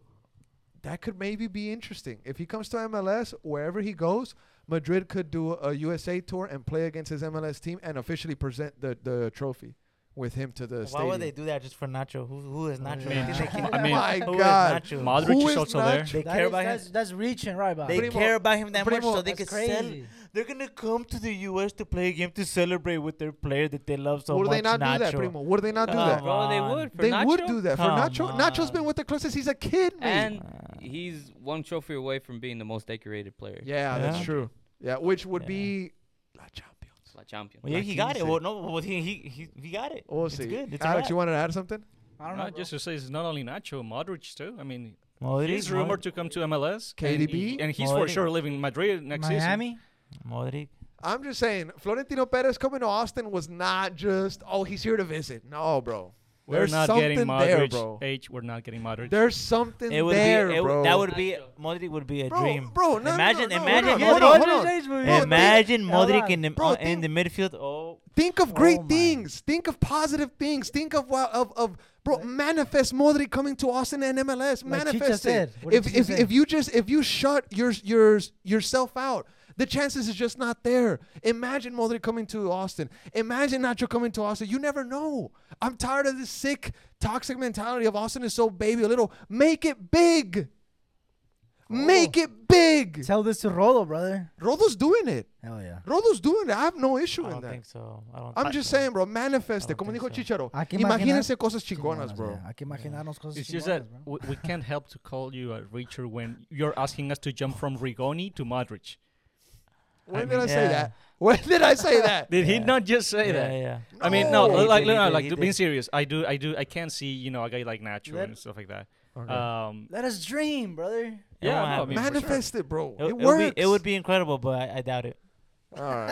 That could maybe be interesting. If he comes to MLS, wherever he goes, Madrid could do a USA tour and play against his MLS team and officially present the trophy with him to the Why stadium. would they do that just for Nacho? Who is Nacho? Yeah. You think they can- I mean, My who is God. Nacho? Modric Who is is also Nacho? there. They That care is- about him. that's reaching, right, Bob? They Primo, care about him that much, Primo, so they That's can sell. crazy. They're gonna come to the U.S. to play a game to celebrate with their player that they love so Would much. they not Nacho. do that, Primo? Would they not do Come that? Bro, they on. would. For They Nacho? would do that for Come Nacho. Nacho's on. been with the club since he's a kid, mate. And he's one trophy away from being the most decorated player. yeah, that's Yeah. true. Yeah, which would Yeah. be La Champions. La champion. Well, yeah, he Like got he it. said. Well, no, well, he got it. We'll It's see. good. It's Alex, a you wrap. wanted to add something? I don't know. Just to say, it's not only Nacho, Modric too. I mean, Modric, he's rumored to come to MLS. KDB? and he's for Modric. sure living in Madrid next season. Miami? Modric. I'm just saying, Florentino Perez coming to Austin was not just, oh, he's here to visit. No, bro. We're There's not getting something there, Modric. bro. We're not getting Modric. There's something It would there, be it, bro. that would be Modric would be a dream. Bro, no, Imagine- no, no, imagine hold on, hold on, Modric- hold on. Bro, Imagine hold Modric on. in the Bro, in the midfield. Oh, Think of great Oh my. things. Think of positive things. Think of bro. Manifest Modric coming to Austin and MLS. Like Chicha Manifest said. it. What did Chicha say? If you shut yourself out, the chances is just not there. Imagine Modric coming to Austin. Imagine Nacho coming to Austin. You never know. I'm tired of this sick, toxic mentality of Austin is so baby little. Make it big. Make it big. Tell this to Rolo, brother. Rodo's doing it. Hell yeah. Rodo's doing it. I have no issue I in don't that. think so. I don't. I'm think just so. saying, bro, manifest I it. Como don't dijo think Chicharo. Hay que Imagínense imaginar- cosas chingonas, bro. Yeah. Hay que imaginarnos cosas It's just that chingonas, bro. we can't help to call you a Richard when you're asking us to jump from Rigoni to Modric. When I did I mean, say yeah. that? When did I say that? Did he Yeah. not just say Yeah, that? yeah. I mean, no, No. like, He did, no, he like did. being serious. I can't see, a guy like Nacho Let- and stuff like that. Okay. Let us dream, brother. Yeah, won't no, I happen. mean, for sure. Manifest it, bro. It It works. would be incredible, but I doubt it. All right.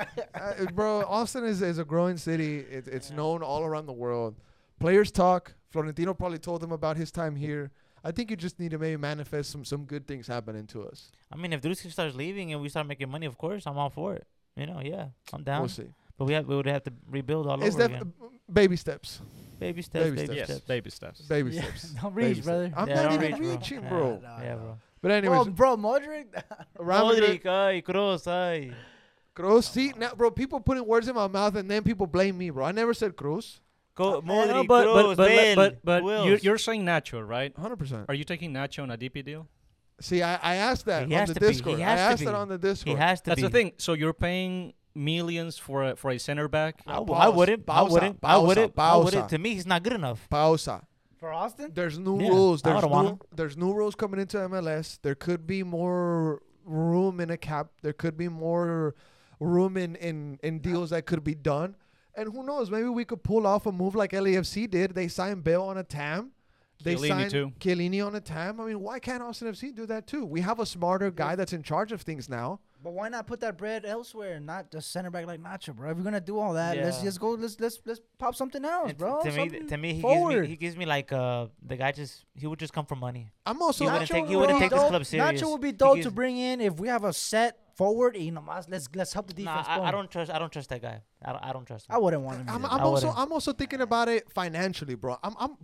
Bro, Austin is a growing city. It's known all around the world. Players talk. Florentino probably told them about his time here. I think you just need to maybe manifest some good things happening to us. I mean, if Drusky starts leaving and we start making money, of course, I'm all for it. Yeah, I'm down. We'll see. But we would have to rebuild all It's over that again. baby steps. Baby steps, baby baby steps. Yes, steps. baby steps. Baby Yeah, steps. don't Baby reach, steps. brother. I'm Yeah, not don't even reach, bro. reaching, Yeah. bro. Yeah, bro. But anyways, Bro, Modric. Real Madrid- Modric, ay, Kroos, ay. Kroos, see, now, bro, people putting words in my mouth and then people blame me, bro. I never said Kroos. Modric, but Kroos, Bale. but Who you're, else? you're saying Nacho, right? 100%. Are you taking Nacho on a DP deal? See, I asked that He on has the to be. He Discord. I has to asked be. that on the He Discord. has to That's be. the thing. So you're paying millions for a center back. I Pausa, wouldn't. I pausa, wouldn't. I pausa, wouldn't. I pausa. wouldn't. To me, he's not good enough. Pausa. For Austin? There's new Yeah, rules. I would've want him. There's new rules coming into MLS. There could be more room in a cap. There could be more room in deals that could be done. And who knows? Maybe we could pull off a move like LAFC did. They signed Bale on a TAM. They Chiellini signed too. Chiellini on a TAM. I mean, why can't Austin FC do that too? We have a smarter guy that's in charge of things now. But why not put that bread elsewhere and not just center back like Nacho, bro? If you're gonna do all that, let's Yeah. just go. Let's pop something else, And bro. To me, forward. he gives me like the guy he would just come for money. I'm also He wouldn't take- he would wouldn't be take this dope- club serious. Nacho would be He dope gives- to bring in if we have a set forward. Let's help the defense. Nah, boom. I don't trust that guy. I don't trust him. I wouldn't want him. I'm, either. I'm I also wouldn't. I'm also thinking about it financially, bro.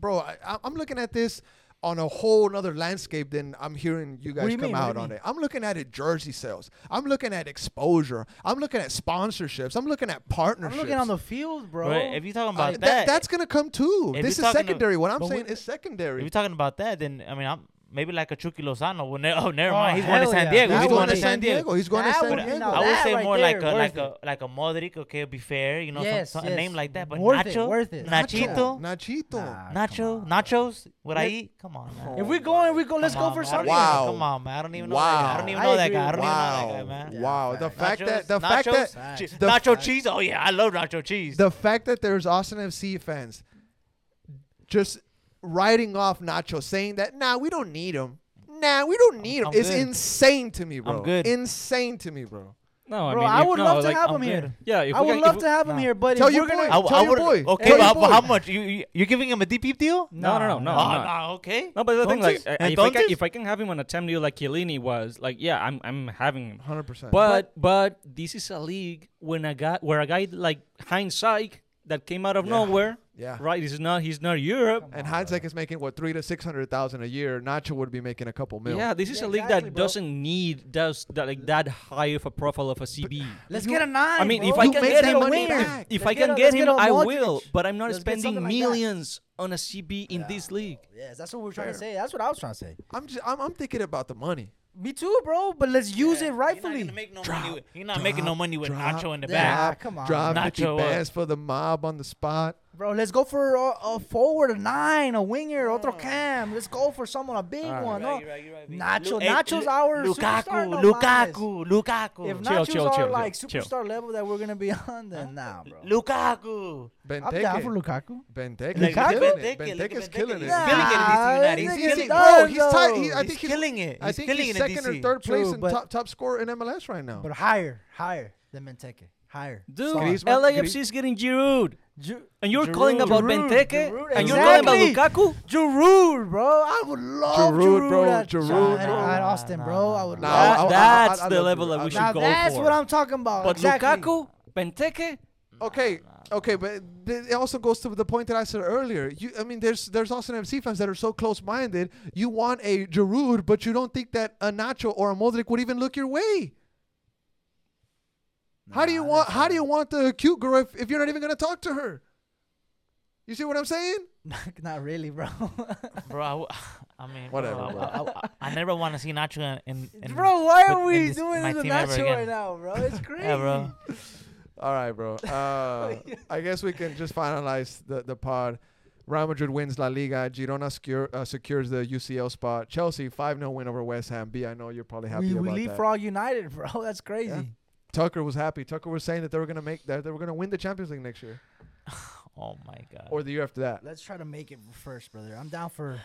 I'm looking at this on a whole nother landscape than I'm hearing you do guys you come mean? What do out you on mean? it. I'm looking at it jersey sales. I'm looking at exposure. I'm looking at sponsorships. I'm looking at I'm partnerships. looking on the field, bro. Bro, if you're talking about That- that, that's gonna come too. if This you're is talking secondary. What I'm but saying we- is if secondary. you're talking about that, then I mean, I'm maybe like a Chucky Lozano. Well, never Oh, mind. He's going to hell San yeah. Diego. That He's would going be to San Diego. He's going to That San would be- Diego. no, I would that say right more there, like worth a Modric. Okay, be fair. You know, Yes, a yes. name like that. But Worth it, Nacho, worth it. Nachito, Nachito. Nah, come on. Nachos. What I eat? Come on, man. If we're going, we go. Let's Come go on, for man. I don't something. even- Wow. Come on, man. I don't even know Wow. that guy. I don't even know I that agree guy. I with don't you. even know that Wow. guy, man. Yeah, Wow. The facts. fact that the Nachos, fact that Facts. the nacho cheese. Oh yeah, I love nacho cheese. the fact that there's Austin FC fans just writing off Nacho, saying that we don't need him. We don't need him. I'm It's good. insane to me, bro. I'm good. Insane to me, bro. No, Bro, I mean, I if- would no, love to like, have I'm him here. good. Yeah, if I we would can- love if to have him Nah. here, but Tell if your we're gonna, boy. Tell your boy. Okay, Tell your but boy. how much? You're giving him a deep deal? No, no, No, I'm not. Nah, okay. No, but the thing, like, Entonces- if I can have him on a temp deal like Chiellini was, like, yeah, I'm having him. 100%. But this is a league where a guy like Heinz Syke that came out of Yeah. nowhere, yeah. right? He's not Europe. And Heinzek is making what 300,000 to 600,000 a year. Nacho would be making a couple mil. Yeah, this is Yeah, a league exactly, that bro. doesn't need that high of a profile of a CB. let's You- get a 9. I mean, bro. if I You can make get that him, money back. if Let's I can let's get him, a I Modric. will. But I'm not Let's get spending something like that. millions on a CB in this league. Yes, that's what we're trying to Fair. say. That's what I was trying to say. I'm thinking about the money. Me too, bro. But let's use it rightfully. You're not making no money with drop, Nacho in the Yeah, back. come on, Drive man. 50 Nacho, bands for the mob on the spot. Bro, let's go for a forward, a 9, a winger, otro cam. Let's go for someone, a big All right. one. No, You're right. Nacho- Nacho's our superstar, no Lukaku. if Chill, Nacho's chill, our chill, like chill. superstar level that we're gonna be on, then nah, bro. Lukaku. I'm down for Benteke. Lukaku. Benteke Like, is Lukaku? killing it. Benteke's killing it. He's killing it in DC Nah, United. this He's nigga's killing done, it. Bro, he's tied. I He's think he's killing it. I He's think killing he's it in second or DC. third place True, in but- top scorer in MLS right now. But higher than Benteke. Higher. Dude, Griezmann- LAFC is getting Giroud. And you're Giroud. calling about Giroud, Benteke? Giroud, And you're calling about exactly. Lukaku? Giroud, bro. I would love Giroud, bro. at, Giroud, at, bro. at Austin, bro. I would Nah, love. That's I the love level Giroud. that we I should Now go that's for. what I'm talking about. But exactly. Lukaku, Benteke, Okay, but it also goes to the point that I said earlier. I mean, there's Austin FC fans that are so close-minded. You want a Giroud, but you don't think that a Nacho or a Modric would even look your way. How do you want the cute girl if you're not even gonna talk to her? You see what I'm saying? Not really, bro. Bro, I mean, Whatever, bro, bro. I never want to see Nacho in Bro, why with- are in we this- doing my this with team ever Nacho again. right now, bro? It's crazy. Yeah, bro. All right, bro. I guess we can just finalize the pod. Real Madrid wins La Liga. Girona secures the UCL spot. Chelsea 5-0 win over West Ham. B, I know you're probably happy We about leave that. for all United, bro. That's crazy. Yeah. Tucker was happy. Tucker was saying that they were gonna win the Champions League next year Oh my god. or the year after that. Let's try to make it first, brother. I'm down for.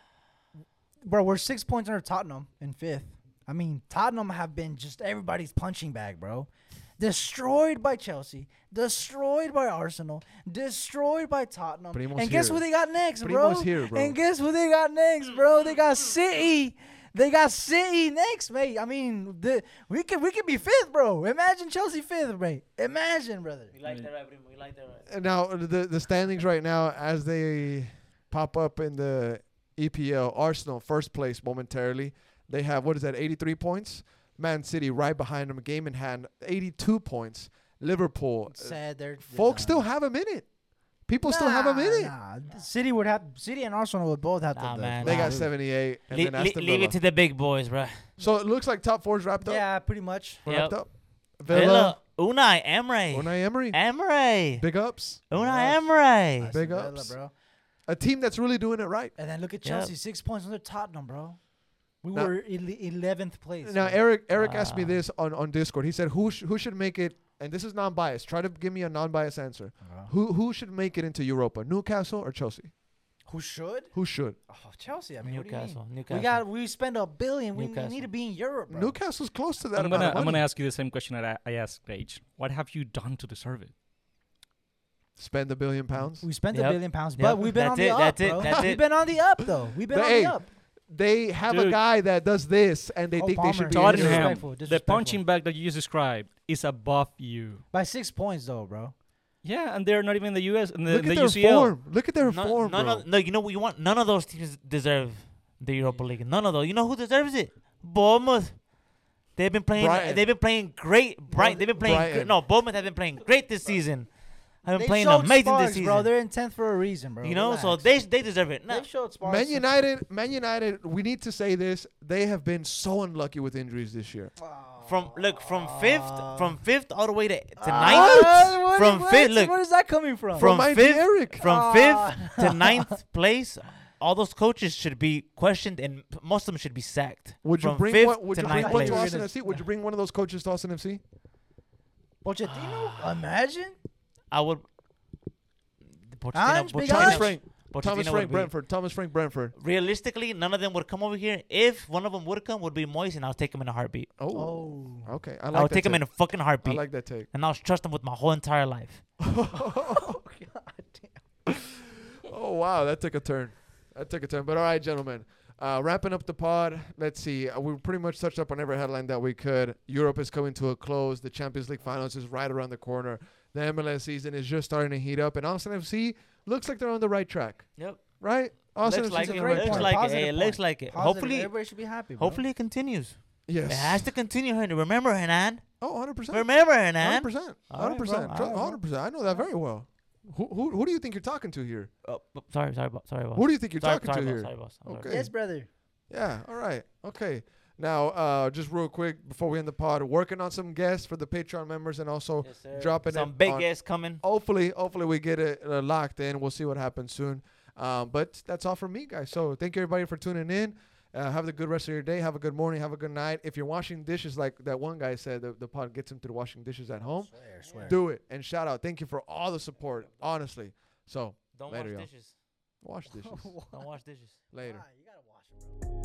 Bro, we're 6 points under Tottenham in 5th. I mean, Tottenham have been just everybody's punching bag, bro. Destroyed by Chelsea, destroyed by Arsenal, destroyed by Tottenham. Primo's And guess here. who they got next, Primo's bro? here, bro. And guess who they got next, bro? They got City. They got City next, mate. I mean, we could be 5th, bro. Imagine Chelsea 5th, mate. Imagine, brother. We like that, right, Primo? We like that, right? And now the standings right now as they pop up in the EPL. Arsenal first place momentarily. They have 83 points. Man City right behind them, game in hand, 82 points. Liverpool, Sad they're folks done. still have them in it. People still have them in it. Nah. City and Arsenal would both have Nah, to. man. They Nah. got 78, and then Aston Leave Villa. it to the big boys, bro. So it looks like top four's wrapped up. Yeah, pretty much. Wrapped Yep. up. Villa, Unai Emery. Unai Emery. Emery. Big ups. Unai Emery. Big Villa, ups. bro. A team that's really doing it right. And then look at Yep. Chelsea, 6 points under Tottenham, bro. We Now- were 11th place. Now bro. Eric asked me Wow. this on Discord. He said, "Who should make it?" And this is non-biased. Try to give me a non-biased answer. Who should make it into Europa? Newcastle or Chelsea? Who should? Who should? Oh, Chelsea. I mean, what do you Newcastle. mean? Newcastle. We spend $1 billion. We Newcastle. need to be in Europe, bro. Newcastle's close to that I'm amount gonna of I'm money. gonna ask you the same question that I asked Paige. What have you done to deserve it? Spend £1 billion. We spent Yep. £1 billion, but Yep. we've been That's on the it, up, that's it, bro. that's We've it. been on the up, though. We've been on Hey, the up. They have a Dude. guy that does this, and they Oh, think they should be Palmer. in Europe. Tottenham, Disrespectful, the disrespectful. punching bag that you just described is above you. By 6 points, though, bro. Yeah, and they're not even in the US and the, Look the at their UCL. form. Look at their form, bro. No, you know what you want? None of those teams deserve the Europa League. None of those. You know who deserves it? Bournemouth. They've been playing. Brighton. They've been playing great. Brighton. They've been playing. Brighton. No, Bournemouth have been playing great this season. Have been They playing showed amazing sparks, this season. bro. They're in 10th for a reason, bro. You know, so Relax. they deserve it. Nah, They showed sparks. Man United, we need to say this. They have been so unlucky with injuries this year. from fifth all the way to ninth. What? From What? fifth, look, Where is that coming from? from my fifth, dear Eric. from fifth to ninth place, all those coaches should be questioned, and most of them should be sacked. Would you From bring fifth one? Would to you bring ninth one to place. Austin FC? Would you bring one of those coaches to Austin FC? Pochettino? Imagine. I would. Ange, big Thomas Ange. Frank. Pochettino Thomas would Frank be- Brentford. Thomas Frank Brentford. Realistically, none of them would come over here. If one of them would come, would be Moise, and I'll take him in a heartbeat. Oh. Oh. Okay. I I like would that take him in a take. fucking I heartbeat, like that take. and I'll trust him with my whole entire life. Oh wow, that took a turn. But all right, gentlemen. Wrapping up the pod. Let's see. We pretty much touched up on every headline that we could. Europe is coming to a close. The Champions League finals is right around the corner. The MLS season is just starting to heat up, and Austin FC looks like they're on the right track. Yep. Right? Austin Looks FC like is on it. the right Looks track. like it. Positive Hey, it looks point. like it. Positive. Hopefully, Everybody should be happy, bro. hopefully it continues. Yes. It has to continue. Remember, Hernan. Oh, 100%. Remember, Hernan. 100%. All right, bro. 100%. All right, 100%. I know that very well. Who do you think you're talking to here? Oh, sorry, boss. Who do you think you're talking sorry, to boss, here? Sorry, boss. I'm sorry. Okay. Yes, brother. Yeah, all right. Okay. Now, just real quick before we end the pod, working on some guests for the Patreon members and also Yes, sir. dropping some it big on- guests coming. hopefully we get it locked in. We'll see what happens soon. But that's all from me, guys. So thank you everybody for tuning in. Have a good rest of your day. Have a good morning. Have a good night. If you're washing dishes, like that one guy said, the pod gets him to the washing dishes at home. Swear. Do it and shout out. Thank you for all the support. Honestly. So Don't Later, wash y'all. dishes. wash dishes Don't wash dishes. later. Ah, you gotta wash it, bro.